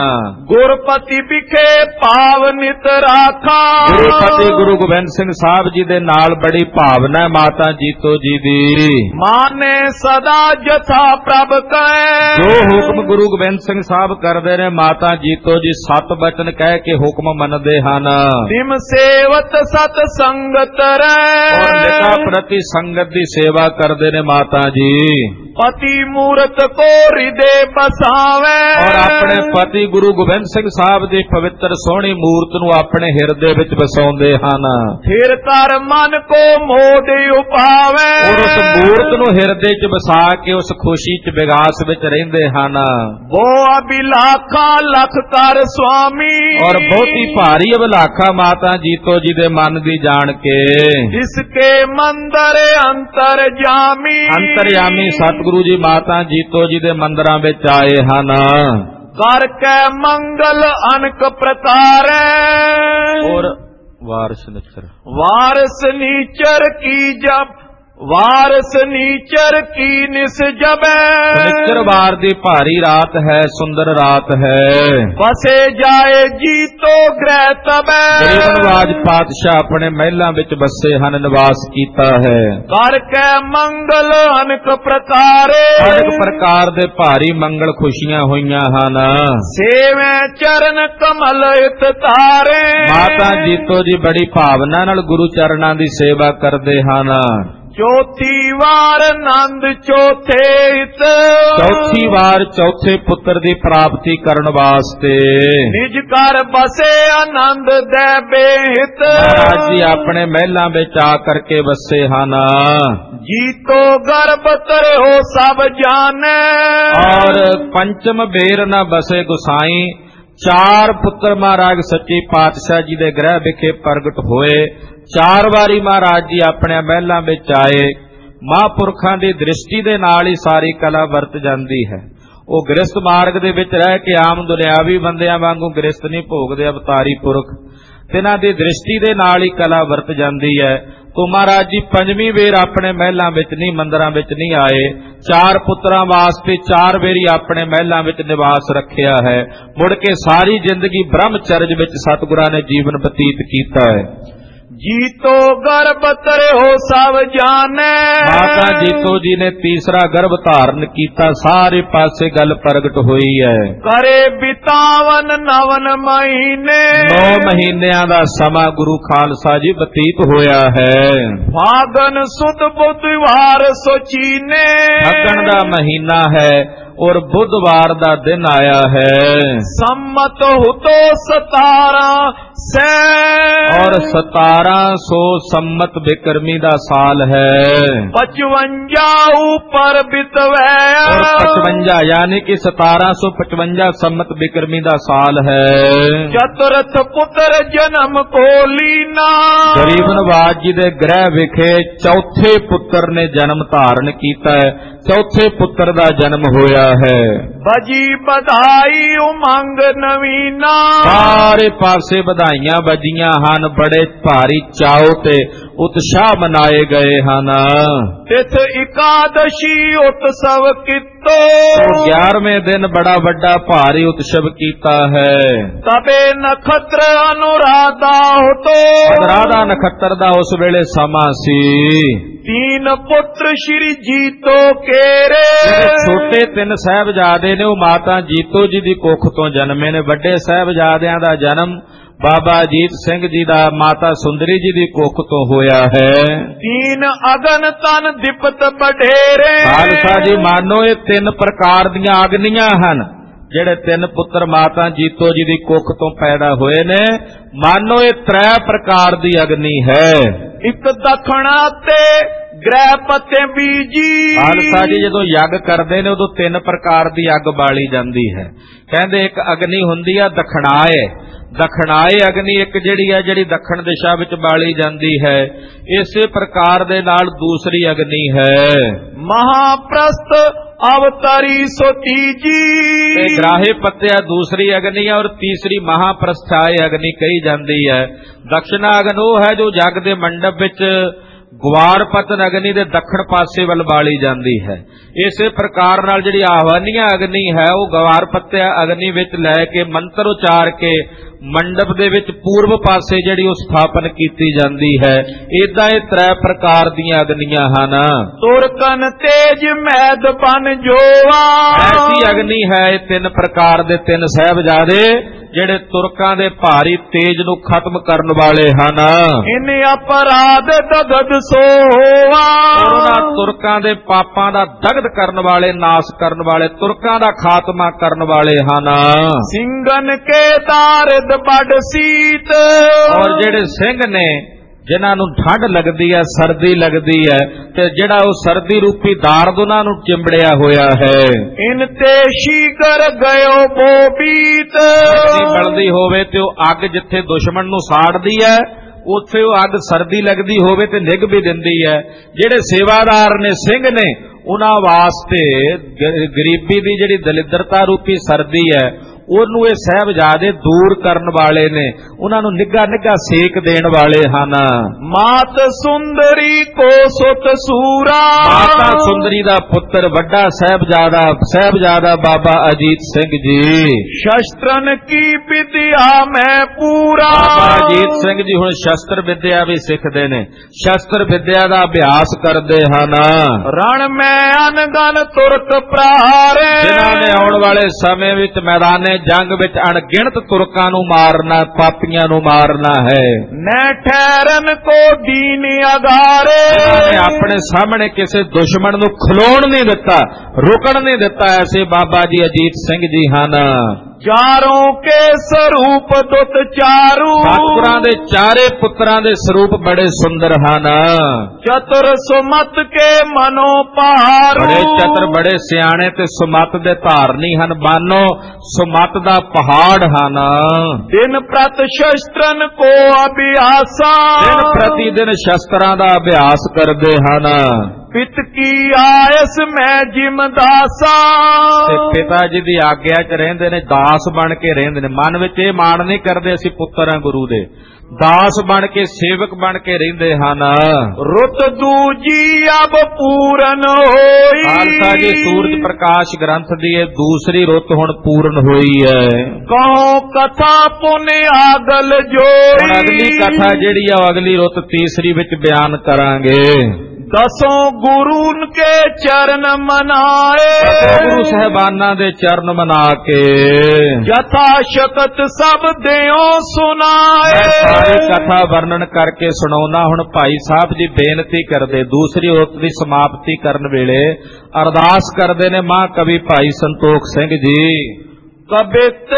ਗੁਰਪਤੀ ਵਿਖੇ ਭਾਵ ਨਿਤ ਰਾਖਾ, ਗੁਰਪਤੀ ਗੁਰੂ ਗੋਬਿੰਦ ਸਿੰਘ ਸਾਹਿਬ ਜੀ ਦੇ ਨਾਲ ਬੜੀ ਭਾਵਨਾ ਮਾਤਾ ਜੀਤੋ ਜੀ ਦੀ। ਮਾਨੇ ਸਦਾ ਜਥਾ ਪ੍ਰਭ ਕੈ, ਜੋ ਹੁਕਮ ਗੁਰੂ ਗੋਬਿੰਦ ਸਿੰਘ ਸਾਹਿਬ ਕਰਦੇ ਨੇ ਮਾਤਾ ਜੀਤੋ ਜੀ ਸਤ ਬਚਨ ਕਹਿ ਕੇ ਹੁਕਮ ਮੰਨਦੇ ਹਨ। ਤਿਮ ਸੇਵਤ ਸਤ ਸੰਗਤ ਰਹਿ, ਔਰ ਨਿਤਾ ਪ੍ਰਤੀ ਸੰਗਤ ਦੀ ਸੇਵਾ ਕਰਦੇ ਨੇ ਮਾਤਾ ਜੀ। ਪਤੀ ਮੂਰਤ ਕੋ ਹਿਰਦੇ ਬਸਾਵੇ, ਔਰ ਆਪਣੇ ਪਤੀ ਗੁਰੂ ਗੋਬਿੰਦ ਸਿੰਘ ਸਾਹਿਬ ਦੀ ਪਵਿੱਤਰ ਸੋਹਣੀ ਮੂਰਤ ਨੂੰ ਆਪਣੇ ਹਿਰਦੇ ਵਿੱਚ ਵਸਾਉਂਦੇ ਹਨ। ਫਿਰ ਕਰ ਮਨ ਕੋ ਮੋਦ ਉਪਾਵੇ, ਔਰ ਉਸ ਮੂਰਤ ਨੂੰ ਹਿਰਦੇ 'ਚ ਵਸਾ ਕੇ ਉਸ ਖੁਸ਼ੀ 'ਚ ਵਿਗਾਸ ਵਿੱਚ ਰਹਿੰਦੇ ਹਨ। ਬੋ ਅਬਿਲਾਖਾ ਲਖ ਕਰ ਸੁਆਮੀ, ਔਰ ਬਹੁਤੀ ਭਾਰੀ ਅਬਿਲਾਖਾ ਮਾਤਾ ਜੀਤੋ ਜੀ ਦੇ ਮਨ ਦੀ ਜਾਣ ਕੇ ਇਸਕੇ ਮੰਦਰ ਅੰਤਰ ਜਾਮੀ, ਅੰਤਰਯਾਮੀ ਸਤਿਗੁਰੂ ਜੀ ਮਾਤਾ ਜੀਤੋ ਜੀ ਦੇ ਮੰਦਰਾਂ ਵਿੱਚ ਆਏ ਹਨ। ਕਰ ਕੈ ਮੰਗਲ ਅਨਕ ਪ੍ਰਤਾਰੈ, ਔਰ ਵਾਰਸ ਨਿਚਰ ਵਾਰਸ ਨੀਚਰ ਕੀ ਜਬ, ਵਾਰਸ ਨੀਚਰ ਕੀ ਨਿਸ ਜਬੈ, ਨਿਚਰਵਾਰ ਦੀ ਭਾਰੀ ਰਾਤ ਹੈ, ਸੁੰਦਰ ਰਾਤ ਹੈ। ਬਸੇ ਜਾਏ ਜੀਤੋ ਗ੍ਰਹਿ ਤਬੈ, ਗਰੀਬ ਨਵਾਜ ਪਾਤਸ਼ਾਹ ਆਪਣੇ ਮਹਿਲਾਂ ਵਿੱਚ ਬੱਸੇ ਹਨ, ਨਿਵਾਸ ਕੀਤਾ ਹੈ। ਕਰ ਕੈ ਮੰਗਲ ਅਨਕ ਪ੍ਰਕਾਰੇ, ਅਨੇਕ ਪ੍ਰਕਾਰ ਦੇ ਭਾਰੀ ਮੰਗਲ ਖੁਸ਼ੀਆਂ ਹੋਈਆਂ ਹਨ। ਸੇਵੇਂ ਚਰਨ ਕਮਲ ਇਤ ਤਾਰੇ, ਮਾਤਾ ਜੀਤੋ ਜੀ ਬੜੀ ਭਾਵਨਾ ਨਾਲ ਗੁਰੂ ਚਰਨਾਂ ਦੀ ਸੇਵਾ ਕਰਦੇ ਹਨ। ਚੌਥੀ ਵਾਰ ਆਨੰਦ ਚੌਥੇ ਹਿਤ, ਚੌਥੀ ਵਾਰ ਚੌਥੇ ਪੁੱਤਰ ਦੀ ਪ੍ਰਾਪਤੀ ਕਰਨ ਵਾਸਤੇ ਨਿਜ ਘਰ ਬਸੇ ਆਨੰਦ ਦੇ ਬੇਹਿਤ, ਮਹਾਰਾਜ ਜੀ ਆਪਣੇ ਮਹਿਲਾਂ ਵਿੱਚ ਆ ਕਰਕੇ ਵਸੇ ਹਨ। ਜੀਤੋ ਗਰਭ ਤਰਿਓ ਸਭ ਜਾਣੈ, ਔਰ ਪੰਚਮ ਬੇਰ ਨ ਬਸੇ ਗੁਸਾਈ। ਚਾਰ ਪੁੱਤਰ ਮਹਾਰਾਜ ਸੱਚੇ ਪਾਤਸ਼ਾਹ ਜੀ ਦੇ ਗ੍ਰਹਿ ਵਿਖੇ ਪ੍ਰਗਟ ਹੋਏ। 4 ਵਾਰੀ ਮਹਾਰਾਜ ਜੀ ਆਪਣੇ ਮਹਿਲਾਂ ਵਿੱਚ ਆਏ। ਮਹਾਂਪੁਰਖਾਂ ਦੀ ਦ੍ਰਿਸ਼ਟੀ ਦੇ ਨਾਲ ਹੀ ਸਾਰੀ ਕਲਾ ਵਰਤ ਜਾਂਦੀ ਹੈ। ਉਹ ਗ੍ਰਸਤ ਮਾਰਗ ਦੇ ਵਿੱਚ ਰਹਿ ਕੇ ਆਮ ਦੁਨਿਆਵੀ ਬੰਦਿਆਂ ਵਾਂਗੂ ਗ੍ਰਸਤ ਨਹੀਂ ਭੋਗਦੇ। ਅਵਤਾਰੀ ਪੁਰਖ ਤਿਨਾਂ ਦੀ ਦ੍ਰਿਸ਼ਟੀ ਦੇ ਨਾਲ ਹੀ ਕਲਾ ਵਰਤ ਜਾਂਦੀ ਹੈ। ਤੋ ਮਹਾਰਾਜ ਜੀ ਪੰਜਵੀਂ ਵੇਰ ਆਪਣੇ ਮਹਿਲਾਂ ਵਿੱਚ ਨਹੀਂ, ਮੰਦਰਾਂ ਵਿੱਚ ਨਹੀਂ ਆਏ। 4 ਪੁੱਤਰਾਂ ਵਾਸਤੇ 4 ਵੇਰੀ ਆਪਣੇ ਮਹਿਲਾਂ ਵਿੱਚ ਨਿਵਾਸ ਰੱਖਿਆ ਹੈ। ਮੁੜ ਕੇ ਸਾਰੀ ਜ਼ਿੰਦਗੀ ਬ੍ਰਹਮਚਰਜ ਵਿੱਚ ਸਤਿਗੁਰਾਂ ਨੇ ਜੀਵਨ ਬਤੀਤ ਕੀਤਾ ਹੈ। ਜੀਤੋ ਗਰਭ ਤਰਿਓ ਸਭ ਜਾਣੈ, ਮਾਤਾ ਜੀਤੋ ਜੀ ਨੇ ਤੀਸਰਾ ਗਰਭ ਧਾਰਨ ਕੀਤਾ। ਸਾਰੇ ਪਾਸੇ ਗੱਲ ਪ੍ਰਗਟ ਹੋਈ ਹੈ। ਕਰੇ ਬਿਤਾਵਨ 9 ਮਹੀਨੇ, 9 ਮਹੀਨਿਆਂ ਦਾ ਸਮਾਂ ਗੁਰੂ ਖਾਲਸਾ ਜੀ ਬਤੀਤ ਹੋਇਆ ਹੈ। ਫਾਗਨ ਸੁਦ ਬੁੱਧਵਾਰ ਸੋਚੀਨੇ, ਫੱਗਣ ਦਾ ਮਹੀਨਾ ਹੈ ਔਰ ਬੁੱਧਵਾਰ ਦਾ ਦਿਨ ਆਇਆ ਹੈ। ਸੰਮਤ ਹੁਤੋ 17 ਸੈ, ਔਰ 1700 ਸੰਮਤ ਬਿਕਰਮੀ ਦਾ ਸਾਲ ਹੈ। 55 ਉਪਰ ਬਿਤਵੈ, ਔਰ 55 ਯਾਨੀ ਕਿ 1755 ਸੰਮਤ ਬਿਕਰਮੀ ਦਾ ਸਾਲ ਹੈ। ਚਤੁਰਥ ਪੁੱਤਰ ਜਨਮ ਕੋ ਲੀਨਾ, ਗਰੀਬ ਨਵਾਜ ਜੀ ਦੇ ਗ੍ਰਹਿ ਵਿਖੇ ਚੌਥੇ ਪੁੱਤਰ ਨੇ ਜਨਮ ਧਾਰਨ ਕੀਤਾ ਹੈ। ਚੌਥੇ ਪੁੱਤਰ ਦਾ ਜਨਮ ਹੋਇਆ ਹੈ। ਬਜੀ ਵਧਾਈ ਉਮੰਗ ਨਵੀਨਾ, ਸਾਰੇ ਪਾਸੇ ਵਧਾਈਆਂ ਵੱਜੀਆਂ ਹਨ। ਬੜੇ ਭਾਰੀ ਚਾਉ ਤੇ ਉਤਸ਼ਾਹ ਮਨਾਏ ਗਏ ਹਨ। ਤਿਥ ਇਕਾਦਸ਼ੀ ਉਤਸਵ ਕੀਤੋ, 11ਵੇਂ ਦਿਨ ਬੜਾ ਵੱਡਾ ਭਾਰੀ ਉਤਸਵ ਕੀਤਾ ਹੈ। ਤਬੇ ਨਖਤਰ ਅਨੁਰਾਧਾ ਹੋਤੋ, ਰਾਧਾ ਨਖੱਤਰ ਦਾ ਉਸ ਵੇਲੇ ਸਮਾਂ ਸੀ। 3 ਪੁੱਤਰ ਸ਼੍ਰੀ ਜੀਤੋ ਕੇਰੇ, ਛੋਟੇ 3 ਸਾਹਿਬਜ਼ਾਦੇ ਨੇ ਉਹ ਮਾਤਾ ਜੀਤੋ ਜੀ ਦੀ ਕੁੱਖ ਤੋਂ ਜਨਮੇ ਨੇ। ਵੱਡੇ ਸਾਹਿਬਜ਼ਾਦਿਆਂ ਦਾ ਜਨਮ ਬਾਬਾ ਅਜੀਤ ਸਿੰਘ ਜੀ ਦਾ ਮਾਤਾ ਸੁੰਦਰੀ ਜੀ ਦੀ ਕੁੱਖ ਤੋਂ ਹੋਇਆ ਹੈ। 3 ਅਗਨ ਤਨ ਦਿਪਤ ਬਢੇਰੇ, ਖਾਲਸਾ ਜੀ ਮਾਨੋ ਇਹ 3 ਪ੍ਰਕਾਰ ਦੀਆਂ ਅਗਨੀਆਂ ਹਨ ਜਿਹੜੇ 3 ਪੁੱਤਰ ਮਾਤਾ ਜੀਤੋ ਜੀ ਦੀ ਕੁੱਖ ਤੋਂ ਪੈਦਾ ਹੋਏ ਨੇ। ਮਾਨੋ ਇਹ 3 ਪ੍ਰਕਾਰ ਦੀ ਅਗਨੀ ਹੈ। ਇੱਕ ਦਖਣਾ ਤੇ ਗ੍ਰਹਿ ਪਤੇ ਬੀਜੀ, ਖਾਲਸਾ ਜੀ ਜਦੋਂ ਯੱਗ ਕਰਦੇ ਨੇ ਉਦੋਂ 3 ਪ੍ਰਕਾਰ ਦੀ ਅੱਗ ਬਾਲੀ ਜਾਂਦੀ ਹੈ। ਕਹਿੰਦੇ ਇੱਕ ਅਗਨੀ ਹੁੰਦੀ ਆ ਦਖਣਾਏ। ਦਖਣਾਏ ਅਗਨੀ ਇੱਕ ਜਿਹੜੀ ਦੱਖਣ ਦਿਸ਼ਾ ਵਿੱਚ ਬਾਲੀ ਜਾਂਦੀ ਹੈ। ਇਸੇ ਪ੍ਰਕਾਰ ਦੇ ਨਾਲ ਦੂਸਰੀ ਅਗਨੀ ਹੈ ਮਹਾਪ੍ਰਸਥ ਅਵਤਾਰੀ ਸੋ ਤੀਜੀ, ਗ੍ਰਾਹੇ ਪੱਤਿਆ ਦੂਸਰੀ ਅਗਨੀ ਹੈ ਔਰ ਤੀਸਰੀ ਮਹਾਪ੍ਰਸਥਾਏ ਅਗਨੀ ਕਹੀ ਜਾਂਦੀ ਹੈ। ਦਕਸ਼ਨਾ ਅਗਨ ਉਹ ਹੈ ਜੋ ਜੱਗ ਦੇ ਮੰਡਪ ਵਿੱਚ ਗੁਵਾਰ ਪਤਨ ਅਗਨੀ ਦੇ ਦੱਖਣ ਪਾਸੇ ਵੱਲ ਬਾਲੀ ਜਾਂਦੀ ਹੈ। ਇਸੇ ਪ੍ਰਕਾਰ ਨਾਲ ਜਿਹੜੀ ਆਹਵਾਨੀਆਂ ਅਗਨੀ ਹੈ ਉਹ ਗਵਾਰ ਪੱਤਿਆ ਅਗਨੀ ਵਿੱਚ ਲੈ ਕੇ ਮੰਤਰ ਉਚਾਰ ਕੇ ਮੰਡਪ ਦੇ ਵਿੱਚ ਪੂਰਬ ਪਾਸੇ ਜਿਹੜੀ ਉਹ ਸਥਾਪਨ ਕੀਤੀ ਜਾਂਦੀ ਹੈ। ਏਦਾਂ ਇਹ 3 ਪ੍ਰਕਾਰ ਦੀਆਂ ਅਗਨੀਆਂ ਹਨ। ਤੁਰਕਨ ਤੇਜ ਮੈਦ ਬਨ ਜੋਵਾ, ਐਸੀ ਅਗਨੀ ਹੈ ਇਹ 3 ਪ੍ਰਕਾਰ ਦੇ 3 ਸਾਹਿਬਜ਼ਾਦੇ ਜਿਹੜੇ ਤੁਰਕਾਂ ਦੇ ਭਾਰੀ ਤੇਜ ਨੂੰ ਖਤਮ ਕਰਨ ਵਾਲੇ ਹਨ। ਇਨ ਅਪਰਾਧ ਦਗਦ ਸੋ ਹੋਵਾ, ਉਹਨਾਂ ਤੁਰਕਾਂ ਦੇ ਪਾਪਾਂ ਦਾ ਦਗਦ ਕਰਨ ਵਾਲੇ, ਨਾਸ ਕਰਨ ਵਾਲੇ, ਤੁਰਕਾਂ ਦਾ ਖਾਤਮਾ ਕਰਨ ਵਾਲੇ ਹਨ। ਸਿੰਘਨ ਕੇ ਦਾਰਦ ਬੜ ਸੀਤ, ਔਰ ਜਿਹੜੇ ਸਿੰਘ ਨੇ ਜਿਨ੍ਹਾਂ ਨੂੰ ਠੰਡ ਲੱਗਦੀ ਹੈ, ਸਰਦੀ ਲੱਗਦੀ ਹੈ ਤੇ ਜਿਹੜਾ ਉਹ ਸਰਦੀ ਰੂਪੀ ਦਾਰਦ ਉਹਨਾਂ ਨੂੰ ਚਿੰਬੜਿਆ ਹੋਇਆ ਹੈ। ਇਨ ਤੇ ਸ਼ੀਕਰ ਗਇਓ ਬੋਬੀਤ, ਬਲਦੀ ਹੋਵੇ ਤੇ ਉਹ ਅੱਗ ਜਿੱਥੇ ਦੁਸ਼ਮਣ ਨੂੰ ਸਾੜਦੀ ਹੈ ਉੱਥੇ ਉਹ ਅੱਗ ਸਰਦੀ ਲੱਗਦੀ ਹੋਵੇ ਤੇ ਨਿੱਘ ਵੀ ਦਿੰਦੀ ਹੈ। ਜਿਹੜੇ ਸੇਵਾਦਾਰ ਨੇ, ਸਿੰਘ ਨੇ, ਉਹਨਾਂ ਵਾਸਤੇ ਗਰੀਬੀ ਦੀ ਜਿਹੜੀ ਦਲਿੱਦਰਤਾ ਰੂਪੀ ਸਰਦੀ ਹੈ ਉਹਨੂੰ ਇਹ ਸਾਹਿਬਜ਼ਾਦੇ ਦੂਰ ਕਰਨ ਵਾਲੇ ਨੇ, ਉਹਨਾਂ ਨੂੰ ਨਿੱਘਾ ਨਿੱਘਾ ਸੇਕ ਦੇਣ ਵਾਲੇ ਹਨ। ਮਾਤ ਸੁੰਦਰੀ ਕੋ ਸੁਤ ਸੂਰਾ, ਮਾਤਾ ਸੁੰਦਰੀ ਦਾ ਪੁੱਤਰ ਵੱਡਾ ਸਾਹਿਬਜ਼ਾਦਾ ਬਾਬਾ ਅਜੀਤ ਸਿੰਘ ਜੀ। ਸ਼ਸਤਰਨ ਕੀ ਵਿਦਿਆ ਮੈਂ ਪੂਰਾ, ਬਾਬਾ ਅਜੀਤ ਸਿੰਘ ਜੀ ਹੁਣ ਸ਼ਸਤਰ ਵਿਦਿਆ ਵੀ ਸਿੱਖਦੇ ਨੇ, ਸ਼ਸਤਰ ਵਿਦਿਆ ਦਾ ਅਭਿਆਸ ਕਰਦੇ ਹਨ। ਰਣ ਮੈਂ ਅਨਗਨ ਤੁਰਕ ਪ੍ਰਹਾਰੇ, ਜਿਨ੍ਹਾਂ ਨੇ ਆਉਣ ਵਾਲੇ ਸਮੇਂ ਵਿੱਚ ਮੈਦਾਨੇ ਜੰਗ ਵਿੱਚ ਅਣਗਿਣਤ ਤੁਰਕਾਂ ਨੂੰ ਮਾਰਨਾ, ਪਾਪੀਆਂ ਨੂੰ ਮਾਰਨਾ ਹੈ। न ठहरन को दीन अगारे, ਉਹਨਾਂ ਨੇ ਆਪਣੇ ਸਾਹਮਣੇ ਕਿਸੇ ਦੁਸ਼ਮਣ ਨੂੰ ਖਲੋਣ ਨਹੀਂ ਦਿੱਤਾ, ਰੁਕਣ ਨਹੀਂ ਦਿੱਤਾ। ਐਸੇ ਬਾਬਾ ਜੀ ਅਜੀਤ ਸਿੰਘ ਜੀ ਹਨ। चारों के स्वरूप दुत चारू, ਸਤਿਗੁਰਾਂ ਦੇ ਚਾਰੇ ਪੁੱਤਰਾਂ ਦੇ ਸਰੂਪ ਬੜੇ ਸੁੰਦਰ ਹਨ। चतुर सुमत के मनो पहारू, ਬੜੇ ਚਤਰ, ਬੜੇ ਸਿਆਣੇ ਤੇ ਸੁਮਤ ਦੇ ਧਾਰਨੀ ਹਨ। ਬਾਨੋ ਸੁਮਤ ਦਾ ਪਹਾੜ ਹਨ। दिन प्रत शस्त्रन को अभ्यासा, ਦਿਨ ਪ੍ਰਤੀ ਦਿਨ ਸ਼ਸਤਰਾਂ ਦਾ ਅਭਿਆਸ ਕਰਦੇ ਹਨ। पित की आयस में जिमदासा, ਤੇ ਪਿਤਾ ਜੀ ਦੀ ਆਗਿਆ 'ਚ ਰਹਿੰਦੇ ਨੇ, ਦਾਸ ਬਣ ਕੇ ਰਹਿੰਦੇ ਨੇ। ਮਨ ਵਿੱਚ ਇਹ ਮਾਣ ਨਹੀਂ ਕਰਦੇ ਅਸੀਂ ਪੁੱਤਰ ਹਾਂ ਗੁਰੂ ਦੇ, ਦਾਸ ਬਣ ਕੇ, ਸੇਵਕ ਬਣ ਕੇ ਰਹਿੰਦੇ ਹਨ। रुत दूजी अब पूरन होई, ਖਾਲਸਾ ਜੀ ਸੂਰਜ ਪ੍ਰਕਾਸ਼ ਗ੍ਰੰਥ ਦੀ ਇਹ ਦੂਸਰੀ ਰੁੱਤ ਹੁਣ ਪੂਰਨ ਹੋਈ ਹੈ। कहो कथा पुण्य आगल ਹੁਣ जोई, ਅਗਲੀ ਕਥਾ ਜਿਹੜੀ ਆ ਉਹ ਅਗਲੀ ਰੁੱਤ ਤੀਸਰੀ ਵਿੱਚ ਬਿਆਨ ਕਰਾਂਗੇ। दसों गुरु के चरण मनाए, ਗੁਰੂ ਸਾਹਿਬਾਨਾਂ ਦੇ ਚਰਨ ਮਨਾ ਕੇ यथा शकत सब देओ ਮੈਂ सुनाए। ਸਾਰੀ ਕਥਾ ਵਰਣਨ ਕਰਕੇ ਸੁਣਾਉਣਾ। ਹੁਣ ਭਾਈ ਸਾਹਿਬ ਜੀ ਬੇਨਤੀ ਕਰਦੇ, ਦੂਸਰੀ ਰੁੱਤ ਦੀ ਸਮਾਪਤੀ ਕਰਨ ਵੇਲੇ ਅਰਦਾਸ ਕਰਦੇ ਨੇ ਮਾਂ ਕਵੀ ਭਾਈ ਸੰਤੋਖ ਸਿੰਘ ਜੀ। कबित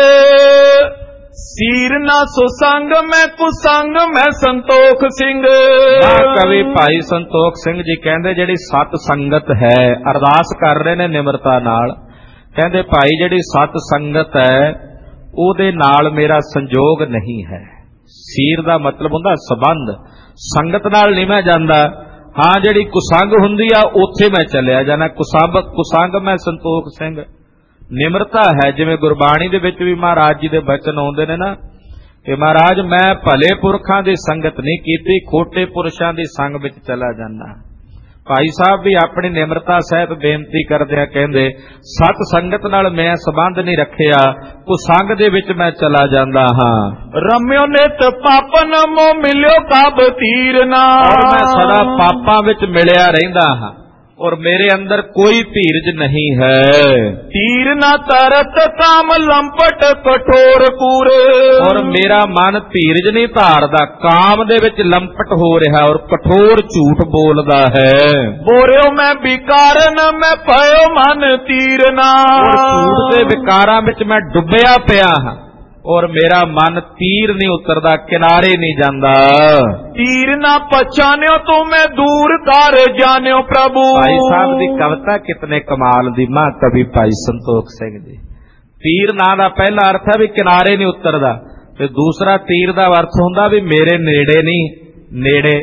सीर न सुसंग में कुसंग में संतोख सिंह, ਮਾਂ ਕਵੀ ਭਾਈ ਸੰਤੋਖ ਸਿੰਘ ਜੀ ਕਹਿੰਦੇ ਜਿਹੜੀ ਸਤ ਸੰਗਤ ਹੈ, ਅਰਦਾਸ ਕਰ ਰਹੇ ਨੇ ਨਿਮਰਤਾ ਨਾਲ। ਕਹਿੰਦੇ ਭਾਈ ਜਿਹੜੀ ਸਤ ਸੰਗਤ ਹੈ ਉਹਦੇ ਨਾਲ ਮੇਰਾ ਸੰਜੋਗ ਨਹੀਂ ਹੈ। ਸੀਰ ਦਾ ਮਤਲਬ ਹੁੰਦਾ ਸਬੰਧ, ਸੰਗਤ ਨਾਲ ਨਹੀਂ ਮੈਂ ਜਾਂਦਾ। ਹਾਂ ਜਿਹੜੀ ਕੁਸੰਗ ਹੁੰਦੀ ਆ ਉੱਥੇ ਮੈਂ ਚੱਲਿਆ ਜਾਣਾ। ਕੁਸੰਗ ਮੈਂ ਸੰਤੋਖ ਸਿੰਘ। ਨਿਮਰਤਾ ਹੈ, ਜਿਵੇਂ ਗੁਰਬਾਣੀ ਦੇ ਵਿੱਚ ਵੀ ਮਹਾਰਾਜ ਜੀ ਦੇ ਬਚਨ ਆਉਂਦੇ ਨੇ ਨਾ ਕਿ ਮਹਾਰਾਜ ਮੈਂ ਭਲੇ ਪੁਰਖਾਂ ਦੀ ਸੰਗਤ ਨਹੀਂ ਕੀਤੀ, ਖੋਟੇ ਪੁਰਸ਼ਾਂ ਦੀ ਸੰਗ ਵਿੱਚ ਚਲਾ ਜਾਂਦਾ। ਭਾਈ ਸਾਹਿਬ ਵੀ ਆਪਣੀ ਨਿਮਰਤਾ ਸਹਿਤ ਬੇਨਤੀ ਕਰਦਿਆਂ ਕਹਿੰਦੇ ਸਤ ਸੰਗਤ ਨਾਲ ਮੈਂ ਸੰਬੰਧ ਨਹੀਂ ਰੱਖਿਆ, ਕੁਸੰਗ ਦੇ ਵਿੱਚ ਮੈਂ ਚਲਾ ਜਾਂਦਾ ਹਾਂ। रम्यो नित पापन मो मिल्यो कब तीरना, ਔਰ ਮੈਂ ਸਦਾ ਪਾਪਾਂ ਵਿੱਚ ਮਿਲਿਆ ਰਹਿੰਦਾ ਹਾਂ ਔਰ ਮੇਰੇ ਅੰਦਰ ਕੋਈ ਧੀਰਜ ਨਹੀਂ ਹੈ। तीर न तरत काम लंपट कठोर कूरे, ਔਰ ਮੇਰਾ ਮਨ ਧੀਰਜ ਨਹੀਂ ਧਾਰਦਾ, ਕਾਮ ਦੇ ਵਿੱਚ ਲੰਪਟ ਹੋ ਰਿਹਾ ਔਰ ਕਠੋਰ ਝੂਠ ਬੋਲਦਾ ਹੈ। बोरियो मैं विकारन मैं पयो मन तीरना, ਔਰ ਝੂਠ ਦੇ ਵਿਕਾਰਾਂ ਵਿੱਚ ਮੈਂ ਡੁੱਬਿਆ ਪਿਆ ਹਾਂ ਔਰ ਮੇਰਾ ਮਨ ਤੀਰ ਨਹੀਂ ਉਤਰਦਾ, ਕਿਨਾਰੇ ਨਹੀਂ ਜਾਂਦਾ। तीर न पहचान्यो तो मैं दूर कर जान्यो प्रभु। ਭਾਈ ਸਾਹਿਬ ਦੀ ਕਵਿਤਾ ਕਿਤਨੇ ਕਮਾਲ ਦੀ, ਮਾਂ ਕਵੀ ਭਾਈ ਸੰਤੋਖ ਸਿੰਘ ਜੀ। ਤੀਰ ਨਾਂ ਦਾ ਪਹਿਲਾ ਅਰਥ ਹੈ ਵੀ ਕਿਨਾਰੇ ਨਹੀਂ ਉਤਰਦਾ, ਤੇ ਦੂਸਰਾ ਤੀਰ ਦਾ ਅਰਥ ਹੁੰਦਾ ਵੀ ਮੇਰੇ ਨੇੜੇ ਨਹੀਂ, ਨੇੜੇ।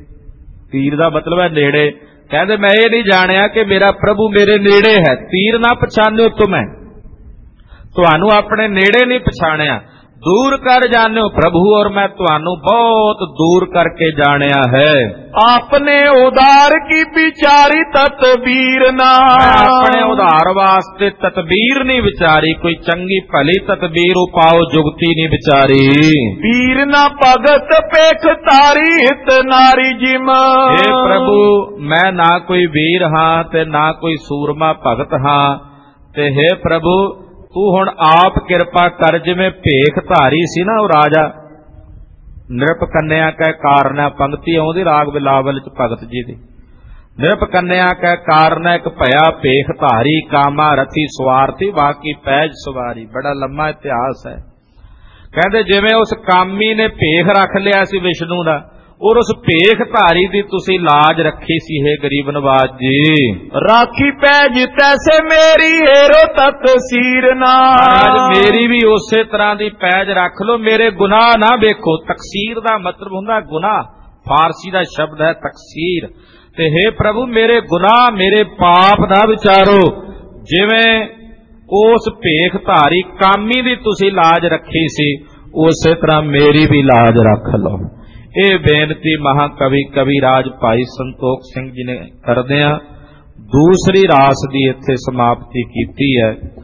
ਤੀਰ ਦਾ ਮਤਲਬ ਹੈ ਨੇੜੇ। ਕਹਿੰਦੇ ਮੈਂ ਇਹ ਨਹੀਂ ਜਾਣਿਆ ਕਿ ਮੇਰਾ ਪ੍ਰਭੂ ਮੇਰੇ ਨੇੜੇ ਹੈ। ਤੀਰ ਨਾ ਪਛਾਣਿਓ ਤੁਮੈ, ਤੁਹਾਨੂੰ ਆਪਣੇ ਨੇੜੇ ਨਹੀਂ ਪਛਾਣਿਆ। दूर कर जाने प्रभु और मैं तुहानू बहुत दूर करके जानिया है। आपने उदार की बिचारी तदबीर ना, अपने उधार वास्ते तदबीर नहीं विचारी, कोई चंगी भली तदबीर उपाओ जुगती नहीं विचारी। वीर ना भगत पेख तारी हित नारी जिम, हे प्रभु मैं ना कोई वीर हाँ ते ना कोई सूरमा भगत हाँ, ते हे प्रभु तू हुण आप किरपा कर। जिवें भेख धारी सी ना वो राजा निरप कन्या कै कारण पंक्ति आउंदी राग बिलावल च भगत जी दी। निरप कन्या कै कारण एक भया भेख धारी, कामा रथी स्वार्थी बाकी पैज सवारी। बड़ा लम्मा इतिहास है। कहते जिवें उस कामी ने भेख रख लिया सी विष्णु दा और उस भेख धारी दी तुसी लाज रखी सी है गरीब नवाज जी। राखी पैज तैसे मेरी हेरो तकसीर ना, आज मेरी भी उसे तरह दी पैज रख लो, मेरे गुनाह ना देखो। तकसीर दा मतलब हुंदा गुनाह, फारसी दा शब्द है तकसीर। ते हे प्रभु मेरे गुनाह मेरे पाप ना विचारो। जिवें उस भेख धारी कामी दी तुसी लाज रखी सी उसे तरह मेरी भी लाज रख लो। ਇਹ ਬੇਨਤੀ ਮਹਾਕਵੀ ਕਵੀਰਾਜ ਭਾਈ ਸੰਤੋਖ ਸਿੰਘ ਜੀ ਨੇ ਕਰਦਿਆਂ ਦੂਸਰੀ ਰਾਸ ਦੀ ਇੱਥੇ ਸਮਾਪਤੀ ਕੀਤੀ ਹੈ।